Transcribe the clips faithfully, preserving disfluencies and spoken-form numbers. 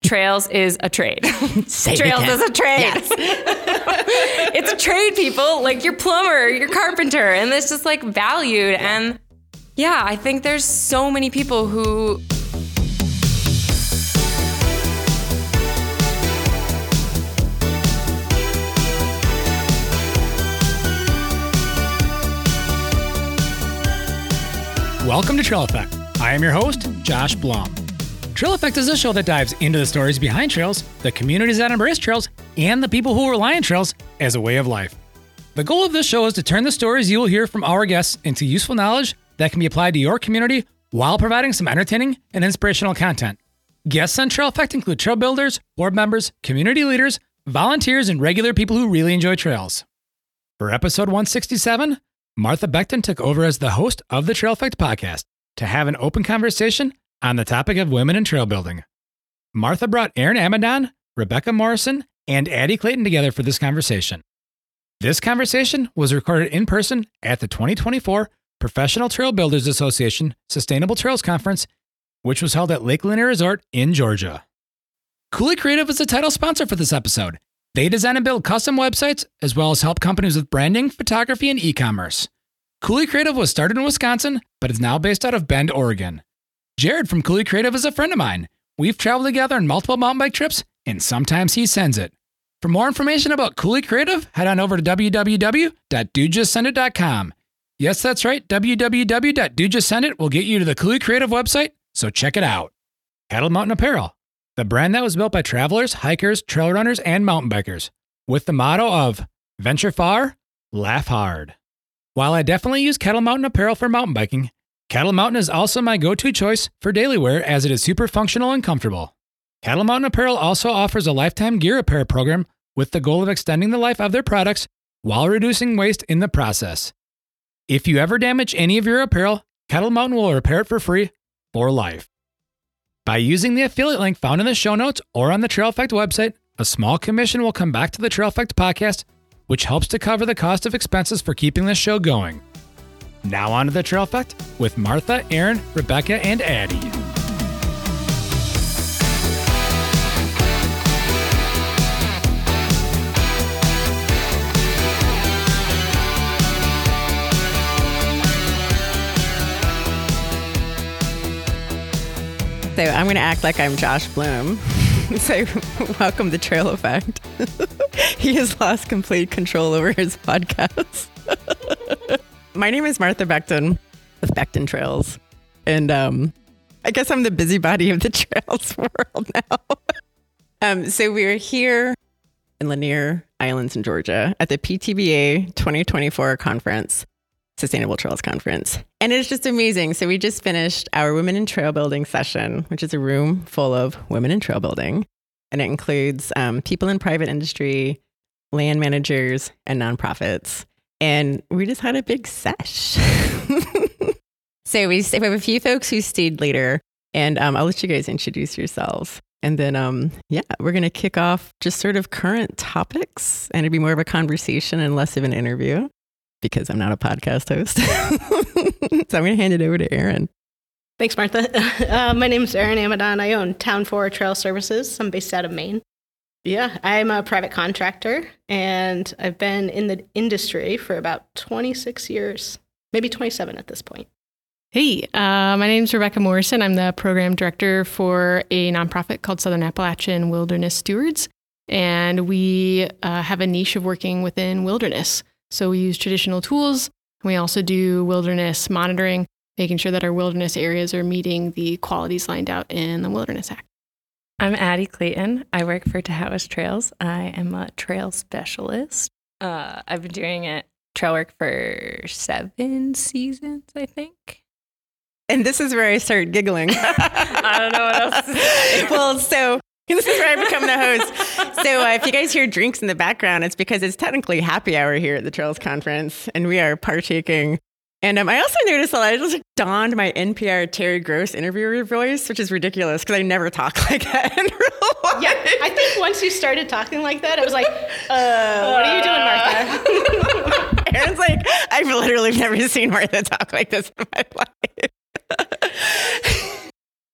Trails is a trade. Say Trails it is a trade. Yes. It's a trade, people. Like your plumber, your carpenter, and it's just like valued. And yeah, I think there's so many people who Welcome to Trail Effect. I am your host, Josh Blum. Trail Effect is a show that dives into the stories behind trails, the communities that embrace trails, and the people who rely on trails as a way of life. The goal of this show is to turn the stories you will hear from our guests into useful knowledge that can be applied to your community while providing some entertaining and inspirational content. Guests on Trail Effect include trail builders, board members, community leaders, volunteers, and regular people who really enjoy trails. For episode one sixty-seven, Martha Becton took over as the host of the Trail Effect podcast to have an open conversation on the topic of women in trail building. Martha brought Erin Amadon, Rebecca Morrison, and Addie Clayton together for this conversation. This conversation was recorded in person at the twenty twenty-four Professional Trail Builders Association Sustainable Trails Conference, which was held at Lake Lanier Resort in Georgia. Cooley Creative is the title sponsor for this episode. They design and build custom websites, as well as help companies with branding, photography, and e-commerce. Cooley Creative was started in Wisconsin, but is now based out of Bend, Oregon. Jared from Cooley Creative is a friend of mine. We've traveled together on multiple mountain bike trips, and sometimes he sends it. For more information about Cooley Creative, head on over to w w w dot dude just send it dot com. Yes, that's right, w w w dot dude just send it will get you to the Cooley Creative website, so check it out. Cattle Mountain Apparel, the brand that was built by travelers, hikers, trail runners, and mountain bikers, with the motto of venture far, laugh hard. While I definitely use Cattle Mountain Apparel for mountain biking, Cattle Mountain is also my go-to choice for daily wear as it is super functional and comfortable. Cattle Mountain Apparel also offers a lifetime gear repair program with the goal of extending the life of their products while reducing waste in the process. If you ever damage any of your apparel, Cattle Mountain will repair it for free for life. By using the affiliate link found in the show notes or on the Trail Effect website, a small commission will come back to the Trail Effect podcast, which helps to cover the cost of expenses for keeping this show going. Now on to the Trail Effect with Martha, Erin, Rebecca, and Addie. So I'm going to act like I'm Josh Bloom. So welcome to Trail Effect. He has lost complete control over his podcast. My name is Martha Becton with Becton Trails. And um, I guess I'm the busybody of the trails world now. um, so we're here in Lanier Islands in Georgia at the P T B A twenty twenty-four conference, Sustainable Trails Conference. And it's just amazing. So we just finished our Women in Trail Building session, which is a room full of women in trail building. And it includes um, people in private industry, land managers, and nonprofits. And we just had a big sesh. So we, we have a few folks who stayed later. And um, I'll let you guys introduce yourselves. And then, um, yeah, we're going to kick off just sort of current topics. And it'd be more of a conversation and less of an interview, because I'm not a podcast host. So I'm going to hand it over to Erin. Thanks, Martha. Uh, my name is Erin Amadon. I own Town four Trail Services. I'm based out of Maine. Yeah, I'm a private contractor, and I've been in the industry for about twenty-six years, maybe twenty-seven at this point. Hey, uh, my name is Rebecca Morrison. I'm the program director for a nonprofit called Southern Appalachian Wilderness Stewards, and we uh, have a niche of working within wilderness. So we use traditional tools. We also do wilderness monitoring, making sure that our wilderness areas are meeting the qualities lined out in the Wilderness Act. I'm Addie Clayton. I work for Tahoe Trails. I am a trail specialist. Uh, I've been doing it trail work for seven seasons, I think. And this is where I start giggling. I don't know what else to say. Well, so this is where I become the host. So uh, if you guys hear drinks in the background, it's because it's technically happy hour here at the Trails Conference, and we are partaking. And um, I also noticed that I just like, donned my N P R Terry Gross interviewer voice, which is ridiculous because I never talk like that in real life. Yeah, I think once you started talking like that, I was like, uh, what are you doing, Martha? Erin's like, I've literally never seen Martha talk like this in my life.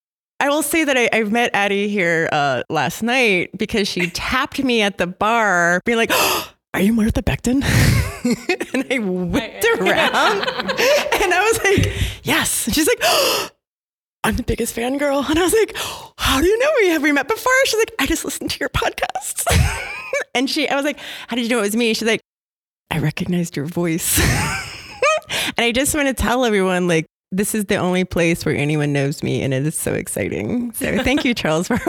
I will say that I, I met Addie here uh, last night because she tapped me at the bar, being like, oh, "Are you Martha Becton?" And I whipped around, and I was like, "Yes." And she's like, oh, "I'm the biggest fangirl," and I was like, oh, "How do you know me? Have we met before?" She's like, "I just listened to your podcasts." And she, I was like, "How did you know it was me?" She's like, "I recognized your voice." And I just want to tell everyone, like, this is the only place where anyone knows me, and it is so exciting. So thank you, Charles World.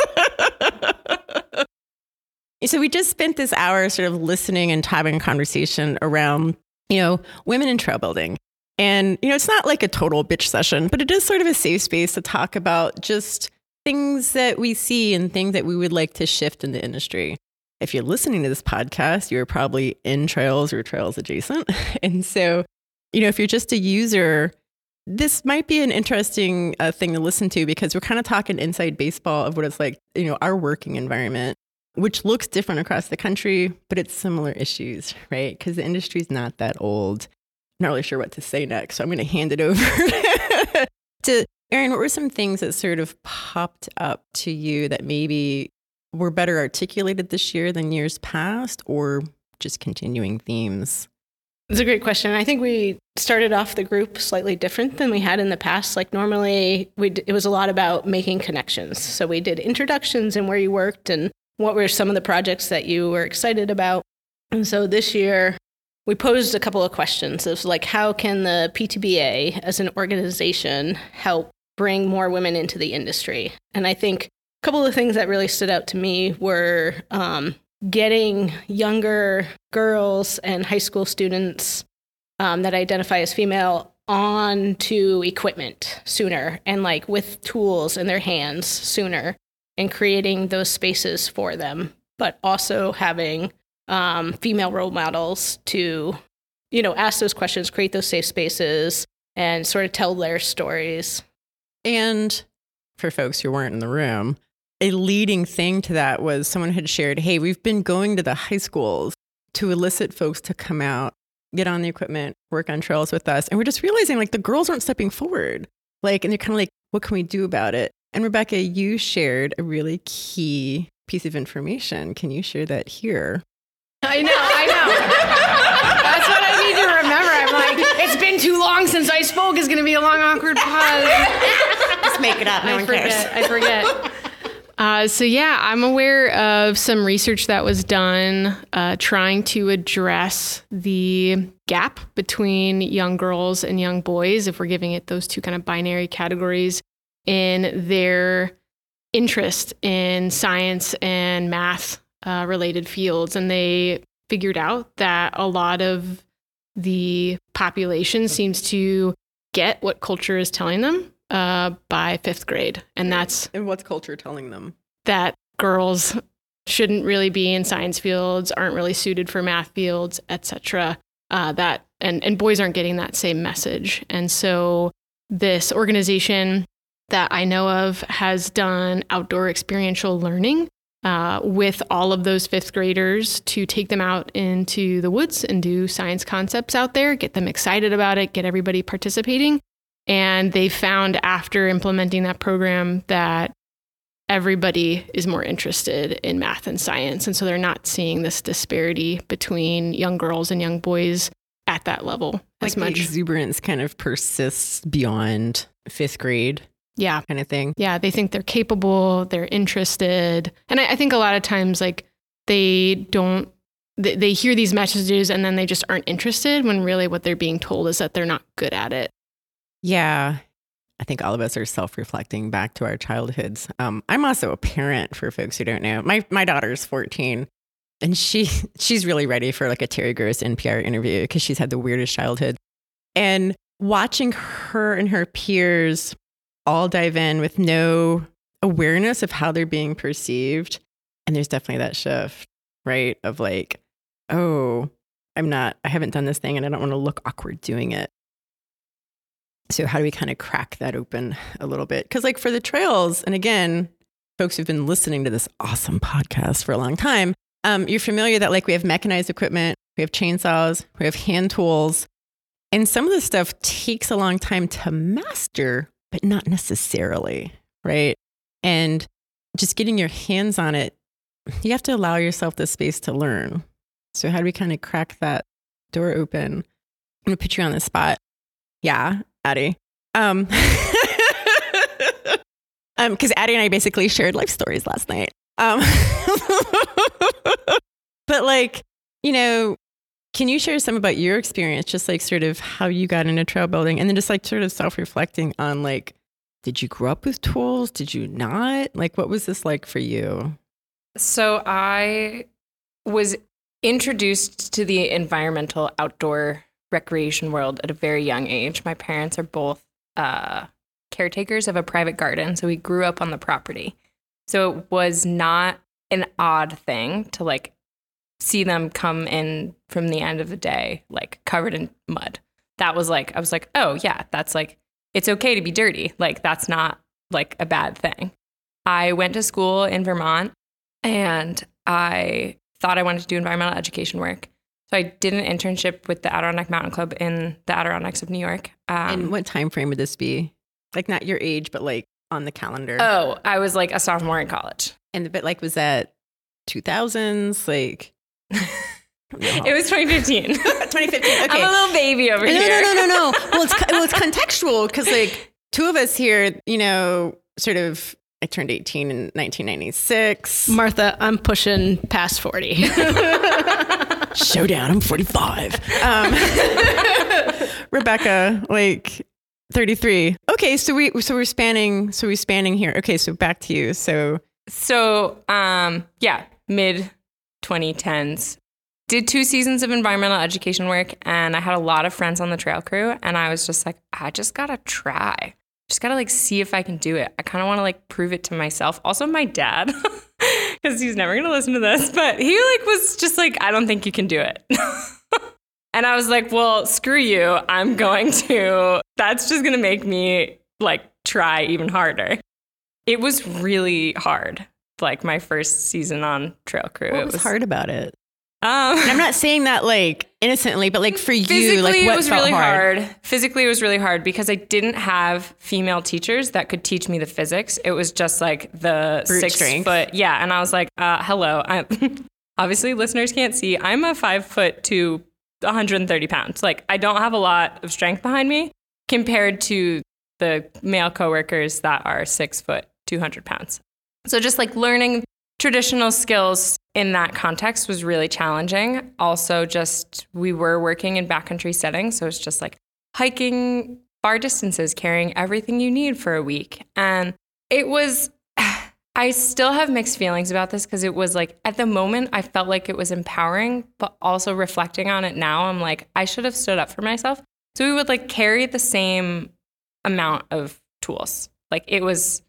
So we just spent this hour sort of listening and having a conversation around, you know, women in trail building. And, you know, it's not like a total bitch session, but it is sort of a safe space to talk about just things that we see and things that we would like to shift in the industry. If you're listening to this podcast, you're probably in trails or trails adjacent. And so, you know, if you're just a user, this might be an interesting uh, thing to listen to, because we're kind of talking inside baseball of what it's like, you know, our working environment, which looks different across the country, but it's similar issues, right? Because the industry's not that old. I'm not really sure what to say next, so I'm going to hand it over to Erin. What were some things that sort of popped up to you that maybe were better articulated this year than years past, or just continuing themes? It's a great question. I think we started off the group slightly different than we had in the past. Like normally, we d- it was a lot about making connections. So we did introductions and where you worked and what were some of the projects that you were excited about. And so this year, we posed a couple of questions of like, how can the P T B A as an organization help bring more women into the industry? And I think a couple of things that really stood out to me were um, getting younger girls and high school students um, that identify as female onto equipment sooner, and like with tools in their hands sooner, and creating those spaces for them, but also having um, female role models to, you know, ask those questions, create those safe spaces, and sort of tell their stories. And for folks who weren't in the room, a leading thing to that was someone had shared, hey, we've been going to the high schools to elicit folks to come out, get on the equipment, work on trails with us. And we're just realizing like the girls aren't stepping forward. Like, and they're kind of like, what can we do about it? And Rebecca, you shared a really key piece of information. Can you share that here? I know, I know. That's what I need to remember. I'm like, it's been too long since I spoke. It's going to be a long, awkward pause. Just make it up. No I one forget. cares. I forget. Uh, so yeah, I'm aware of some research that was done uh, trying to address the gap between young girls and young boys, if we're giving it those two kind of binary categories, in their interest in science and math uh, related fields. And they figured out that a lot of the population seems to get what culture is telling them uh, by fifth grade. And that's And what's culture telling them? that girls shouldn't really be in science fields, aren't really suited for math fields, et cetera. Uh, that and, and boys aren't getting that same message. And so this organization that I know of has done outdoor experiential learning uh, with all of those fifth graders to take them out into the woods and do science concepts out there, get them excited about it, get everybody participating. And they found after implementing that program that everybody is more interested in math and science. And so they're not seeing this disparity between young girls and young boys at that level as Like much. the exuberance kind of persists beyond fifth grade Yeah. kind of thing. Yeah. They think they're capable, they're interested. And I, I think a lot of times, like, they don't, they, they hear these messages and then they just aren't interested, when really what they're being told is that they're not good at it. Yeah. I think all of us are self-reflecting back to our childhoods. Um, I'm also a parent, for folks who don't know. My my daughter's fourteen, and she she's really ready for like a Terry Gross N P R interview because she's had the weirdest childhood. And watching her and her peers all dive in with no awareness of how they're being perceived, and there's definitely that shift, right? Of like, oh, I'm not, I haven't done this thing, and I don't want to look awkward doing it. So how do we kind of crack that open a little bit? Because like for the trails, and again, folks who've been listening to this awesome podcast for a long time, um, you're familiar that like we have mechanized equipment, we have chainsaws, we have hand tools, and some of this stuff takes a long time to master, but not necessarily, right? And just getting your hands on it, you have to allow yourself the space to learn. So how do we kind of crack that door open? I'm going to put you on the spot. Yeah, Addie. Um, um, because Addie and I basically shared life stories last night. Um, but like, you know, can you share some about your experience, just like sort of how you got into trail building, and then just like sort of self-reflecting on like, did you grow up with tools? Did you not? Like, what was this like for you? So I was introduced to the environmental outdoor recreation world at a very young age. My parents are both uh, caretakers of a private garden, so we grew up on the property. So it was not an odd thing to like see them come in from the end of the day, like covered in mud. That was like, I was like, oh yeah, that's like, it's okay to be dirty. Like that's not like a bad thing. I went to school in Vermont and I thought I wanted to do environmental education work. So I did an internship with the Adirondack Mountain Club in the Adirondacks of New York. Um, And what time frame would this be? Like not your age, but like on the calendar. oh, I was like a sophomore in college. And but like was that two thousands? Like It was twenty fifteen. twenty fifteen. Okay. I'm a little baby over no, here. No, no, no, no. Well, it's well, it's contextual because like two of us here, you know, sort of. I turned eighteen in nineteen ninety-six. Martha, I'm pushing past forty. Showdown, I'm forty-five. Um, Rebecca, like thirty-three. Okay, so we so we're spanning so we're spanning here. Okay, so back to you. So So, um, yeah, mid twenty tens. Did two seasons of environmental education work, and I had a lot of friends on the trail crew, and I was just like, I just gotta try. Just gotta like see if I can do it. I kind of want to like prove it to myself. Also, my dad, because he's never gonna listen to this, but he like was just like, I don't think you can do it. And I was like, well, screw you. I'm going to. That's just gonna make me like try even harder. It was really hard. Like my first season on trail crew. what it was, was hard about it? Um, And I'm not saying that like innocently, but like for you, Physically, like what it was felt really hard? hard. Physically, it was really hard because I didn't have female teachers that could teach me the physics. It was just like the Brute six strength. foot. Yeah. And I was like, uh, hello. I, obviously, listeners can't see. I'm a five foot to one hundred thirty pounds. Like, I don't have a lot of strength behind me compared to the male coworkers that are six foot, two hundred pounds. So just like learning traditional skills in that context was really challenging. Also, just we were working in backcountry settings, so it's just like hiking far distances, carrying everything you need for a week. And it was, I still have mixed feelings about this because it was like, at the moment, I felt like it was empowering, but also reflecting on it now, I'm like, I should have stood up for myself. So we would like carry the same amount of tools. Like it was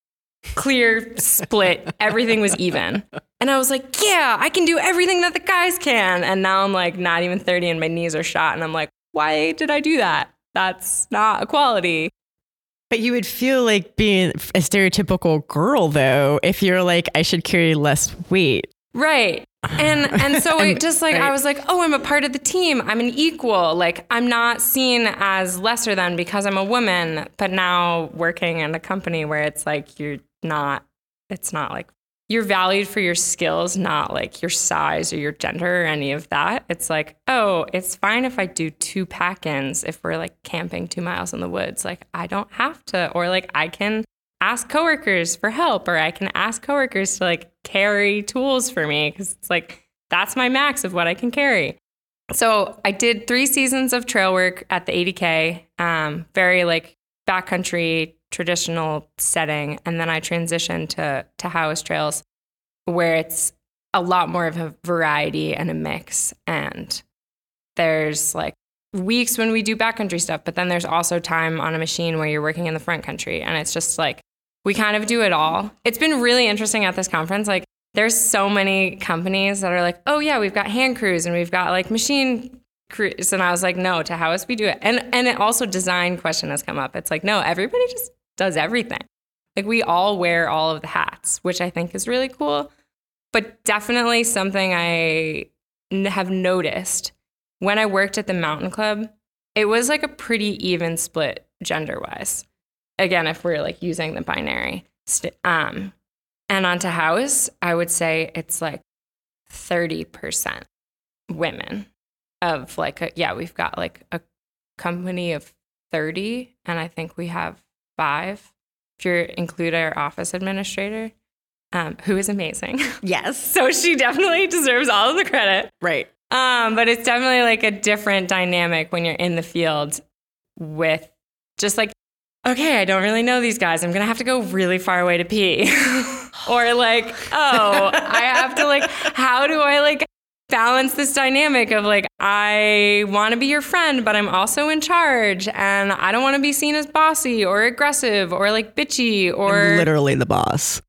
clear split. Everything was even. And I was like, yeah, I can do everything that the guys can. And now I'm like not even thirty and my knees are shot. And I'm like, why did I do that? That's not equality. But you would feel like being a stereotypical girl, though, if you're like, I should carry less weight. Right. And and so it just like, right. I was like, oh, I'm a part of the team. I'm an equal. Like, I'm not seen as lesser than because I'm a woman. But now working in a company where it's like, you're not, it's not like, you're valued for your skills, not like your size or your gender or any of that. It's like, oh, it's fine if I do two pack-ins if we're like camping two miles in the woods. Like, I don't have to, or like I can ask coworkers for help, or I can ask coworkers to like carry tools for me because it's like, that's my max of what I can carry. So I did three seasons of trail work at the eighty K, um, very like backcountry traditional setting. And then I transitioned to, to Tahoe Trails, where it's a lot more of a variety and a mix. And there's like weeks when we do backcountry stuff, but then there's also time on a machine where you're working in the front country. And it's just like, we kind of do it all. It's been really interesting at this conference. Like there's so many companies that are like, oh yeah, we've got hand crews and we've got like machine crews. And I was like, no, to how else we do it. And, and it also design question has come up. It's like, no, everybody just does everything. Like we all wear all of the hats, which I think is really cool, but definitely something I have noticed when I worked at the Mountain Club, it was like a pretty even split gender wise. again, if we're like using the binary. St- um, and onto house, I would say it's like thirty percent women of like, a, yeah, we've got like a company of thirty, and I think we have five, if you include our office administrator, um, who is amazing. Yes. So she definitely deserves all of the credit. Right. Um, but it's definitely like a different dynamic when you're in the field with just like, okay, I don't really know these guys. I'm going to have to go really far away to pee. Or like, oh, I have to like, how do I like balance this dynamic of like, I want to be your friend, but I'm also in charge, and I don't want to be seen as bossy or aggressive or like bitchy or I'm literally the boss.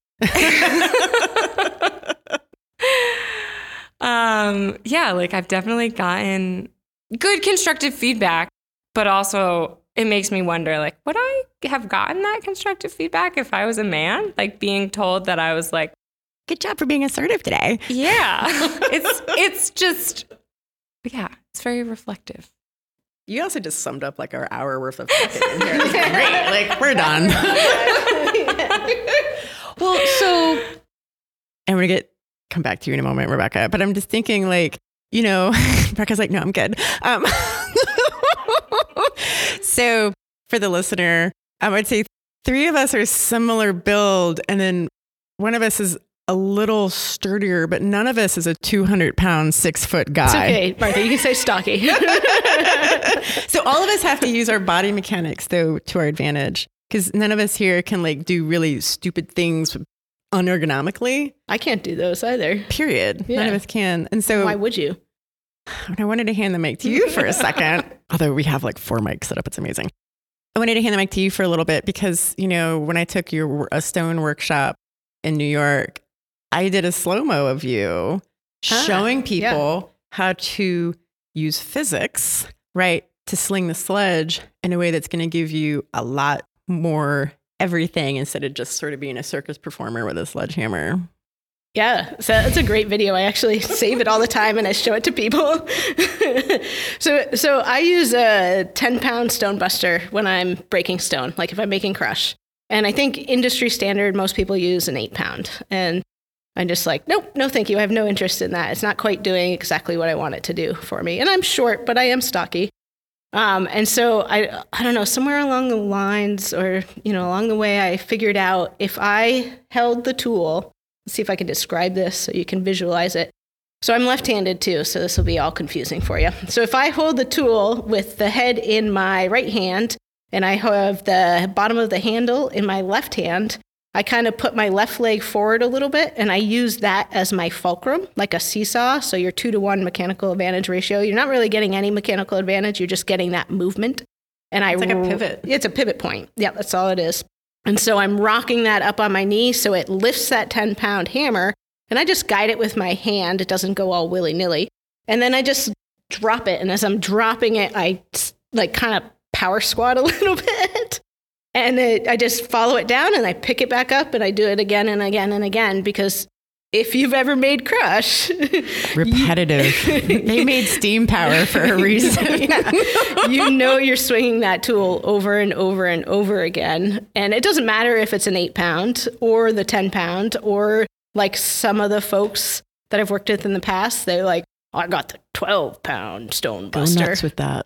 um, yeah, like I've definitely gotten good constructive feedback, but also it makes me wonder, like, would I have gotten that constructive feedback if I was a man? Like being told that I was like, good job for being assertive today. yeah, it's it's just, yeah, it's very reflective. You also just summed up like our hour worth of talking in here. Great, like we're done. Well, so, and we're gonna get come back to you in a moment, Rebecca. But I'm just thinking, like, you know, Rebecca's like, no, I'm good. Um, so for the listener, I would say three of us are similar build, and then one of us is a little sturdier, but none of us is a two hundred pound, six foot guy. It's okay, Martha, you can say stocky. So all of us have to use our body mechanics though to our advantage, because none of us here can like do really stupid things unergonomically. I can't do those either. Period. Yeah. None of us can. And so Why would you? I wanted to hand the mic to you for a second, although we have like four mics set up. It's amazing. I wanted to hand the mic to you for a little bit because, you know, when I took your a stone workshop in New York, I did a slow-mo of you Ah, showing people yeah. how to use physics, right, to sling the sledge in a way that's going to give you a lot more everything instead of just sort of being a circus performer with a sledgehammer. Yeah, so that's a great video. I actually save it all the time and I show it to people. so so I use a ten pound stone buster when I'm breaking stone, like if I'm making crush. And I think industry standard, most people use an eight pound. And I'm just like, nope, no thank you. I have no interest in that. It's not quite doing exactly what I want it to do for me. And I'm short, but I am stocky. Um, and so I, I don't know, somewhere along the lines or, you know, along the way, I figured out if I held the tool, let's see if I can describe this so you can visualize it. So I'm left-handed too, so this will be all confusing for you. So if I hold the tool with the head in my right hand and I have the bottom of the handle in my left hand, I kind of put my left leg forward a little bit and I use that as my fulcrum, like a seesaw. So your two to one mechanical advantage ratio. You're not really getting any mechanical advantage. You're just getting that movement. And I It's like a pivot. It's a pivot point. Yeah, that's all it is. And so I'm rocking that up on my knee so it lifts that ten pound hammer. And I just guide it with my hand. It doesn't go all willy-nilly. And then I just drop it. And as I'm dropping it, I like kind of power squat a little bit. And it, I just follow it down and I pick it back up and I do it again and again and again because if you've ever made crush. Repetitive. They made steam power for a reason. Yeah. You know you're swinging that tool over and over and over again. And it doesn't matter if it's an eight pound or the ten pound or like some of the folks that I've worked with in the past, they're like, oh, I got the twelve pound stone buster. Go nuts with that.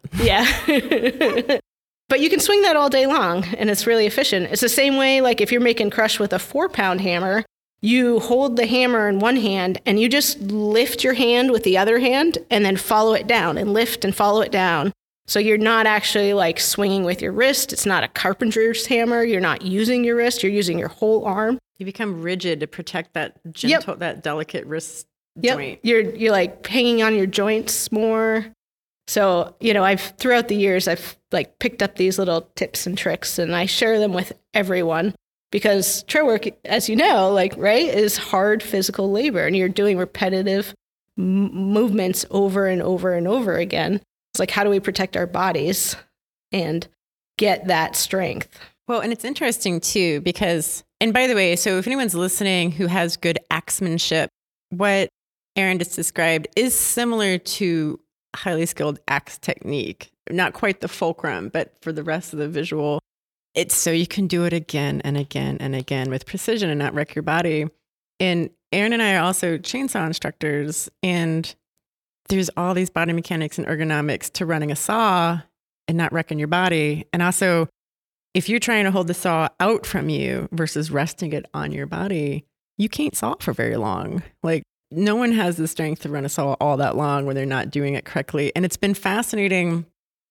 Yeah. But you can swing that all day long and it's really efficient. It's the same way, like if you're making crush with a four pound hammer, you hold the hammer in one hand and you just lift your hand with the other hand and then follow it down and lift and follow it down. So you're not actually like swinging with your wrist. It's not a carpenter's hammer. You're not using your wrist. You're using your whole arm. You become rigid to protect that gentle, Yep. that delicate wrist Yep. joint. You're, you're like hanging on your joints more. So, you know, I've throughout the years, I've like picked up these little tips and tricks and I share them with everyone because trail work, as you know, like, right, is hard physical labor and you're doing repetitive m- movements over and over and over again. It's like, how do we protect our bodies and get that strength? Well, and it's interesting too, because, and by the way, so if anyone's listening who has good axemanship, what Erin just described is similar to highly skilled axe technique. Not quite the fulcrum, but for the rest of the visual it's so you can do it again and again and again with precision and not wreck your body. And Erin and I are also chainsaw instructors, and there's all these body mechanics and ergonomics to running a saw and not wrecking your body. And also, if you're trying to hold the saw out from you versus resting it on your body, you can't saw for very long. Like, no one has the strength to run a saw all that long when they're not doing it correctly. And it's been fascinating.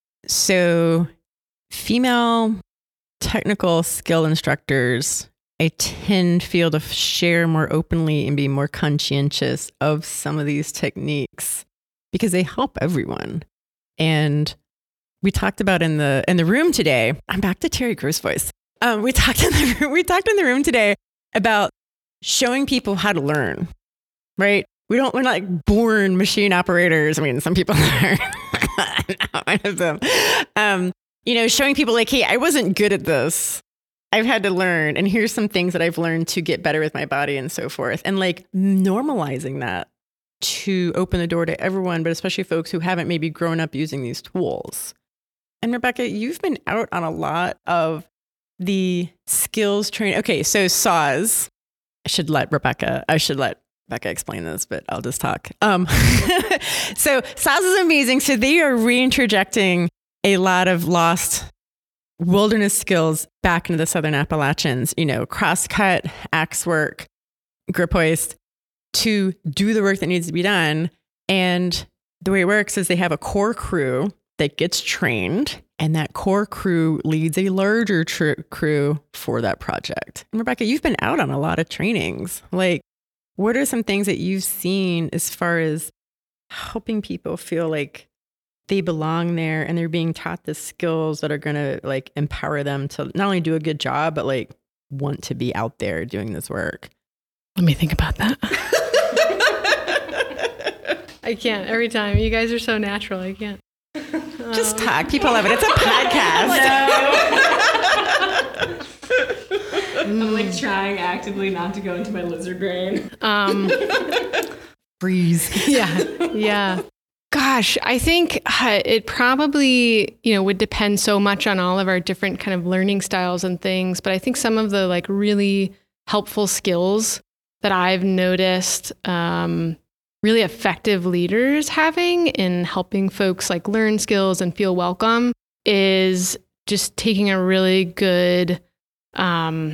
So female technical skill instructors, I tend to feel to share more openly and be more conscientious of some of these techniques because they help everyone. And we talked about in the in the room today, I'm back to Terry Gross voice. Um, we talked in the we talked in the room today about showing people how to learn, right? We don't, we're not like born machine operators. I mean, some people are. I'm not one of them. Um, you know, showing people like, hey, I wasn't good at this. I've had to learn, and here's some things that I've learned to get better with my body and so forth. And like normalizing that to open the door to everyone, but especially folks who haven't maybe grown up using these tools. And Rebecca, you've been out on a lot of the skills training. Okay, so saws. I should let Rebecca, I should let Rebecca explain this, but I'll just talk. Um, so saws is amazing. So they are reinterjecting a lot of lost wilderness skills back into the Southern Appalachians, you know, crosscut, axe work, grip hoist, to do the work that needs to be done. And the way it works is they have a core crew that gets trained, and that core crew leads a larger tr- crew for that project. And Rebecca, you've been out on a lot of trainings. Like, what are some things that you've seen as far as helping people feel like they belong there and they're being taught the skills that are going to like empower them to not only do a good job, but like want to be out there doing this work? Let me think about that. I can't every time. You guys are so natural. I can't. Just talk. People love it. It's a podcast. I'm like trying actively not to go into my lizard brain. Um, Freeze. yeah. Yeah. Gosh, I think uh, it probably, you know, would depend so much on all of our different kind of learning styles and things. But I think some of the like really helpful skills that I've noticed um, really effective leaders having in helping folks like learn skills and feel welcome is just taking a really good, um,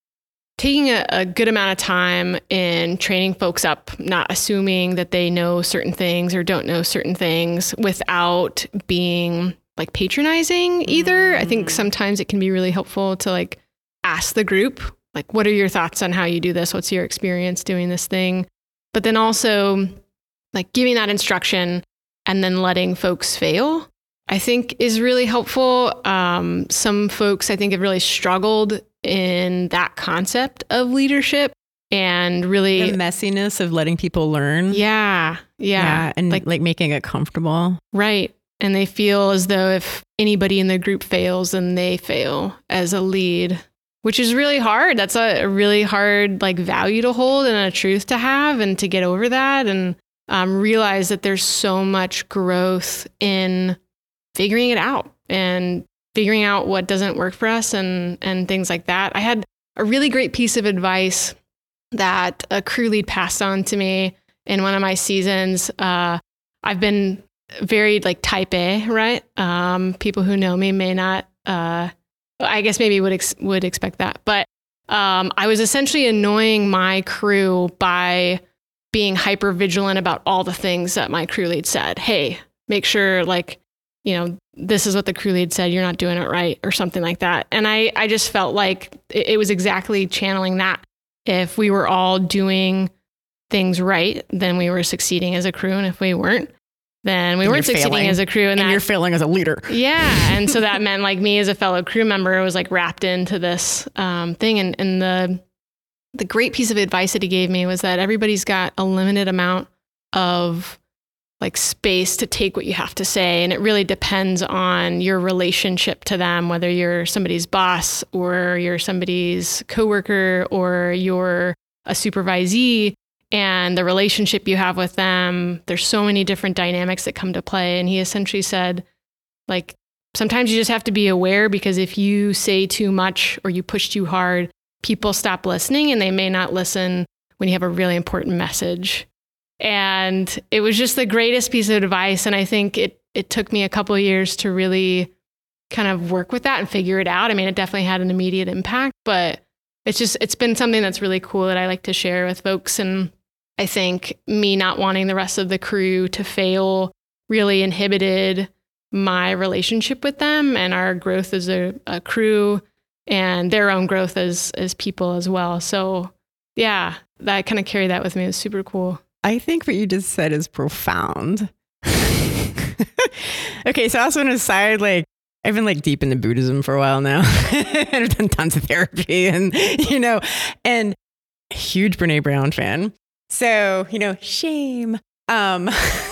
taking a, a good amount of time in training folks up, not assuming that they know certain things or don't know certain things without being like patronizing either. Mm-hmm. I think sometimes it can be really helpful to like ask the group, like, what are your thoughts on how you do this? What's your experience doing this thing? But then also like giving that instruction and then letting folks fail, I think is really helpful. Um, some folks I think have really struggled in that concept of leadership and really the messiness of letting people learn. Yeah. Yeah. yeah and like, like making it comfortable. Right. And they feel as though if anybody in the group fails, then they fail as a lead, which is really hard. That's a, a really hard like value to hold and a truth to have, and to get over that and um, realize that there's so much growth in figuring it out and figuring out what doesn't work for us and, and things like that. I had a really great piece of advice that a crew lead passed on to me in one of my seasons. Uh, I've been very like type A, right? Um, people who know me may not, uh, I guess maybe would ex- would expect that. But um, I was essentially annoying my crew by being hyper vigilant about all the things that my crew lead said. Hey, make sure like, you know, this is what the crew lead said, you're not doing it right, or something like that. And I, I just felt like it, it was exactly channeling that. If we were all doing things right, then we were succeeding as a crew. And if we weren't, then we and weren't succeeding failing. as a crew. And, and that, you're failing as a leader. Yeah. And so that meant like me as a fellow crew member was like wrapped into this um, thing. And, and the the great piece of advice that he gave me was that everybody's got a limited amount of like space to take what you have to say. And it really depends on your relationship to them, whether you're somebody's boss or you're somebody's coworker or you're a supervisee, and the relationship you have with them. There's so many different dynamics that come to play. And he essentially said, like, sometimes you just have to be aware, because if you say too much or you push too hard, people stop listening, and they may not listen when you have a really important message. And it was just the greatest piece of advice. And I think it, it took me a couple of years to really kind of work with that and figure it out. I mean, it definitely had an immediate impact, but it's just, it's been something that's really cool that I like to share with folks. And I think me not wanting the rest of the crew to fail really inhibited my relationship with them and our growth as a, a crew and their own growth as, as people as well. So yeah, that kind of carried that with me. It was super cool. I think what you just said is profound. Okay, so also on a side, like, I've been like deep into Buddhism for a while now. And I've done tons of therapy and, you know, and huge Brene Brown fan. So, you know, shame. Um,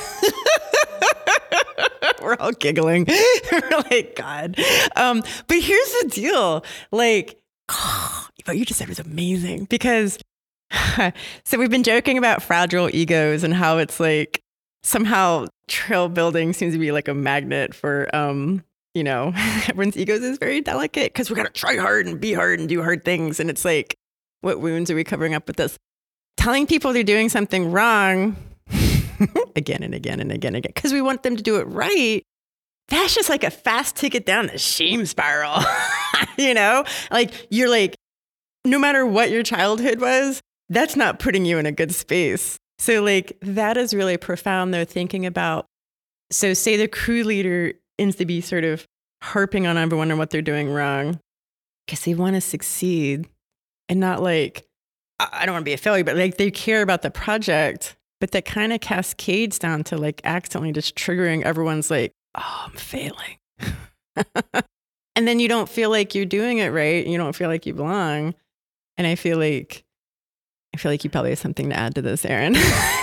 we're all giggling. We're like, God. Um, but here's the deal. Like, oh, what you just said was amazing, because so we've been joking about fragile egos and how it's like somehow trail building seems to be like a magnet for, um, you know, everyone's egos is very delicate because we got to try hard and be hard and do hard things. And it's like, what wounds are we covering up with this? Telling people they're doing something wrong again and again and again and again because we want them to do it right. That's just like a fast ticket down the shame spiral. You know, like you're like, no matter what your childhood was, that's not putting you in a good space. So like that is really profound though, thinking about, so say the crew leader ends to be sort of harping on everyone and what they're doing wrong because they want to succeed and not like, I don't want to be a failure, but like they care about the project, but that kind of cascades down to like accidentally just triggering everyone's like, oh, I'm failing. And then you don't feel like you're doing it right. You don't feel like you belong. And I feel like, I feel like you probably have something to add to this, Erin.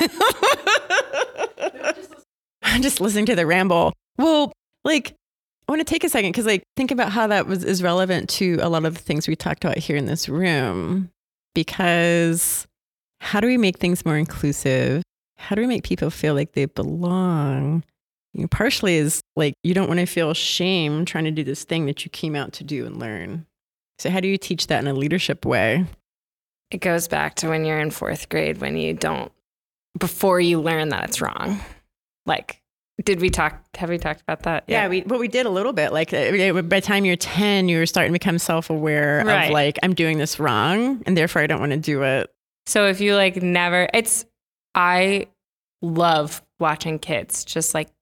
I'm just listening to the ramble. Well, like, I want to take a second because, like, think about how that was is relevant to a lot of the things we talked about here in this room. Because how do we make things more inclusive? How do we make people feel like they belong? You know, partially is like you don't want to feel shame trying to do this thing that you came out to do and learn. So how do you teach that in a leadership way? It goes back to when you're in fourth grade, when you don't, before you learn that it's wrong. Like, did we talk, have we talked about that? Yeah, yeah we, well, we did a little bit. Like, by the time you're ten, you're starting to become self-aware right. of like, I'm doing this wrong, and therefore I don't want to do it. So if you like never, it's, I love watching kids just like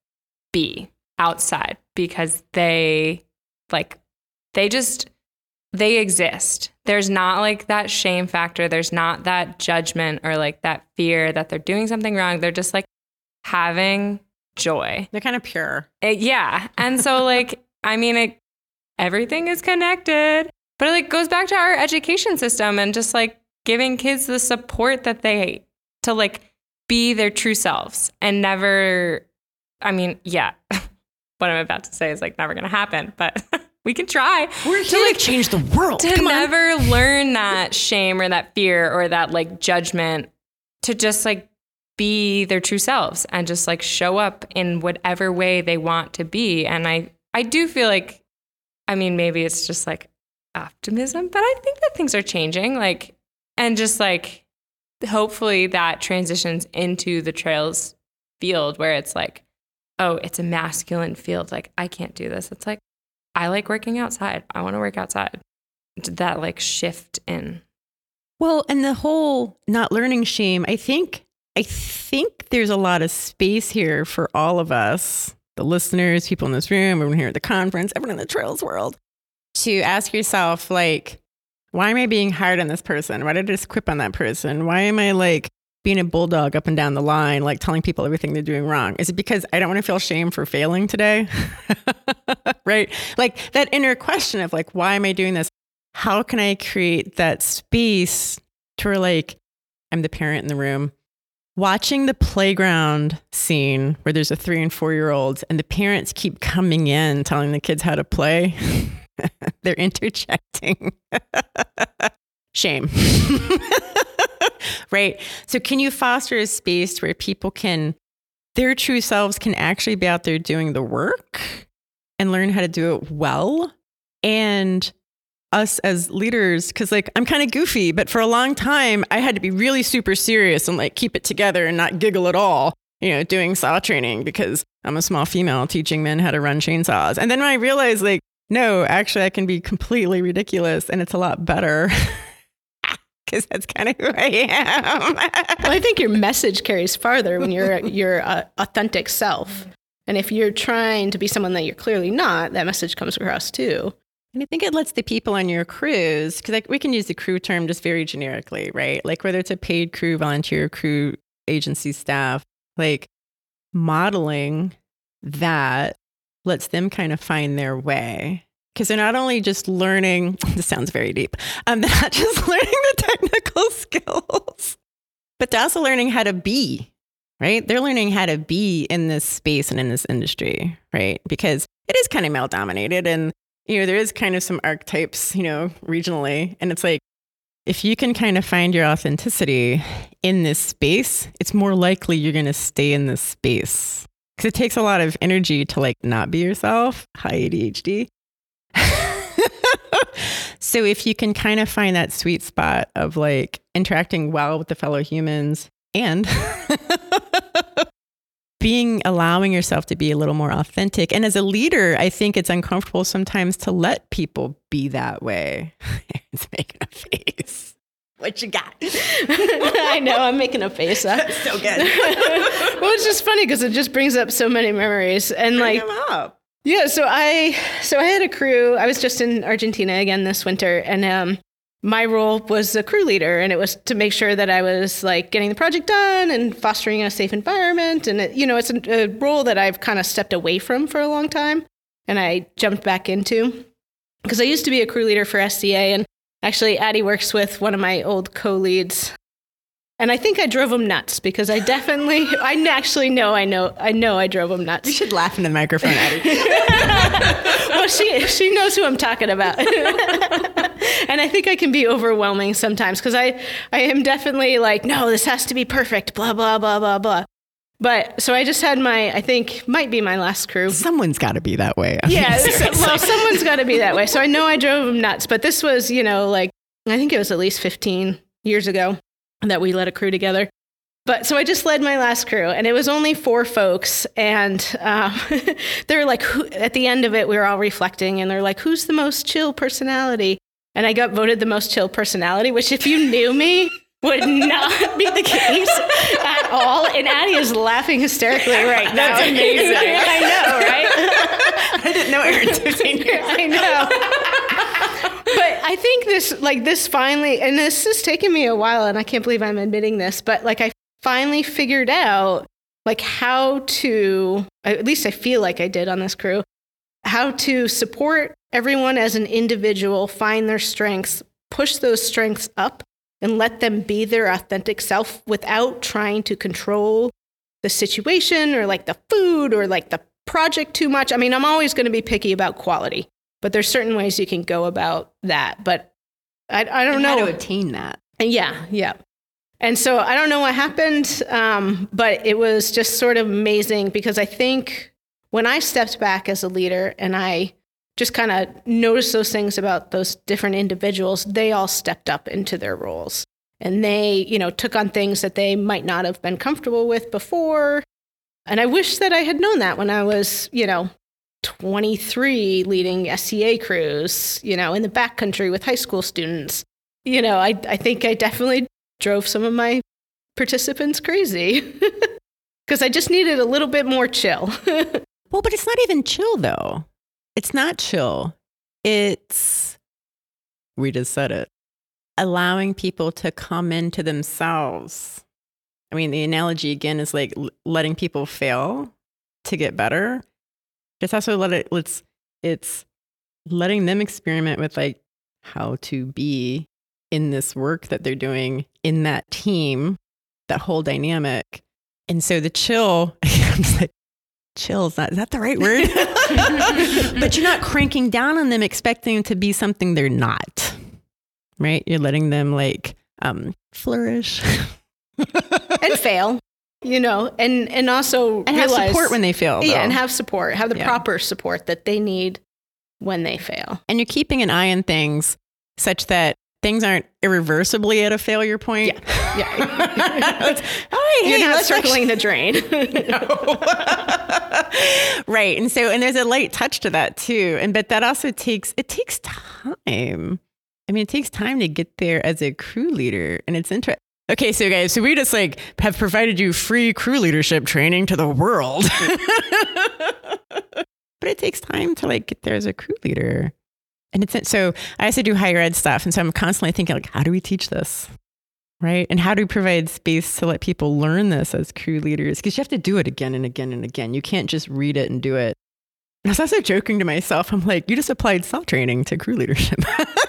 be outside because they, like, they just, they exist. There's not like that shame factor. There's not that judgment or like that fear that they're doing something wrong. They're just like having joy. They're kind of pure. It, yeah. And so like, I mean, it, everything is connected, but it like goes back to our education system and just like giving kids the support that they, to like be their true selves and never, I mean, yeah, what I'm about to say is like never going to happen, but we can try. We're here to like change the world. To Come never on. learn that shame or that fear or that like judgment, to just like be their true selves and just like show up in whatever way they want to be. And I, I do feel like, I mean, maybe it's just like optimism, but I think that things are changing. Like, and just like, hopefully that transitions into the trails field where it's like, oh, it's a masculine field. Like, I can't do this. It's like, I like working outside. I want to work outside. That like shift in. Well, and the whole not learning shame, I think, I think there's a lot of space here for all of us, the listeners, people in this room, everyone here at the conference, everyone in the trails world, to ask yourself, like, why am I being hard on this person? Why did I just quip on that person? Why am I like being a bulldog up and down the line, like telling people everything they're doing wrong? Is it because I don't want to feel shame for failing today? Right? Like that inner question of like, why am I doing this? How can I create that space to where like, I'm the parent in the room, watching the playground scene where there's a three and four year olds and the parents keep coming in, telling the kids how to play. They're interjecting. Shame. Right. So can you foster a space where people can, their true selves can actually be out there doing the work and learn how to do it well. And us as leaders, because like I'm kind of goofy, but for a long time I had to be really super serious and like keep it together and not giggle at all, you know, doing saw training because I'm a small female teaching men how to run chainsaws. And then when I realized like, no, actually I can be completely ridiculous and it's a lot better because that's kind of who I am. Well, I think your message carries farther when you're your uh, authentic self. And if you're trying to be someone that you're clearly not, that message comes across too. And I think it lets the people on your crews, because like we can use the crew term just very generically, right? Like whether it's a paid crew, volunteer crew, agency staff, like modeling that lets them kind of find their way. Because they're not only just learning, this sounds very deep, um, they're not just learning the technical skills, but they're also learning how to be, right? They're learning how to be in this space and in this industry, right? Because it is kind of male dominated and you know, there is kind of some archetypes, you know, regionally. And it's like, if you can kind of find your authenticity in this space, it's more likely you're going to stay in this space. Because it takes a lot of energy to like not be yourself. High A D H D. So if you can kind of find that sweet spot of like interacting well with the fellow humans and being, allowing yourself to be a little more authentic. And as a leader, I think it's uncomfortable sometimes to let people be that way. It's making a face. What you got? I know, I'm making a face. Up. So good. Well, it's just funny because it just brings up so many memories. And Bring like, them up. Yeah, so I so I had a crew. I was just in Argentina again this winter, and um, my role was a crew leader, and it was to make sure that I was like getting the project done and fostering a safe environment. And it, you know, it's a, a role that I've kind of stepped away from for a long time, and I jumped back into because I used to be a crew leader for S C A, and actually Addie works with one of my old co-leads. And I think I drove him nuts because I definitely, I actually know, I know, I know I drove him nuts. You should laugh in the microphone, Addie. Well, she she knows who I'm talking about. And I think I can be overwhelming sometimes because I, I am definitely like, no, this has to be perfect, blah, blah, blah, blah, blah. But so I just had my, I think might be my last crew. Someone's got to be that way. I mean, Yeah, so, seriously. well, someone's got to be that way. So I know I drove him nuts, but this was, you know, like, I think it was at least fifteen years ago that we led a crew together. But so I just led my last crew, and it was only four folks. And um, they're like, who, at the end of it, we were all reflecting, and they're like, who's the most chill personality? And I got voted the most chill personality, which if you knew me, would not be the case at all. And Addie is laughing hysterically right now. That's amazing. I know, right? I didn't know it was fifteen years. I know. But I think this, like this finally, and this has taken me a while, and I can't believe I'm admitting this, but like I finally figured out like how to, at least I feel like I did on this crew, how to support everyone as an individual, find their strengths, push those strengths up, and let them be their authentic self without trying to control the situation or like the food or like the project too much. I mean, I'm always going to be picky about quality, but there's certain ways you can go about that. But I, I don't And know. how to attain that. Yeah, yeah. And so I don't know what happened, um, but it was just sort of amazing because I think when I stepped back as a leader and I just kind of noticed those things about those different individuals, they all stepped up into their roles. And they, you know, took on things that they might not have been comfortable with before. And I wish that I had known that when I was, you know, twenty-three leading S C A crews, you know, in the backcountry with high school students. You know, I, I think I definitely drove some of my participants crazy because I just needed a little bit more chill. Well, but it's not even chill, though. It's not chill. It's, we just said it, allowing people to come into themselves. I mean, the analogy again is like l- letting people fail to get better. It's also let it, let's, it's letting them experiment with like how to be in this work that they're doing in that team, that whole dynamic. And so the chill, I'm just like, chill, is that, is that the right word? But you're not cranking down on them, expecting them to be something they're not, right? You're letting them like um, flourish. And fail. you know, and, and also And have realize, support when they fail. yeah, though. and have support, have the Yeah. proper support that they need when they fail. And you're keeping an eye on things such that things aren't irreversibly at a failure point. Yeah. Yeah. All right, You're hey, not let's circling the drain. right. And so, and there's a light touch to that too. And, but that also takes, it takes time. I mean, it takes time to get there as a crew leader. And it's interesting. Okay. So guys, so we just like have provided you free crew leadership training to the world. But it takes time to like get there as a crew leader. And it's, so I also do higher ed stuff. And so I'm constantly thinking like, how do we teach this? Right. And how do we provide space to let people learn this as crew leaders? Because you have to do it again and again and again. You can't just read it and do it. And I was also joking to myself. I'm like, you just applied self-training to crew leadership.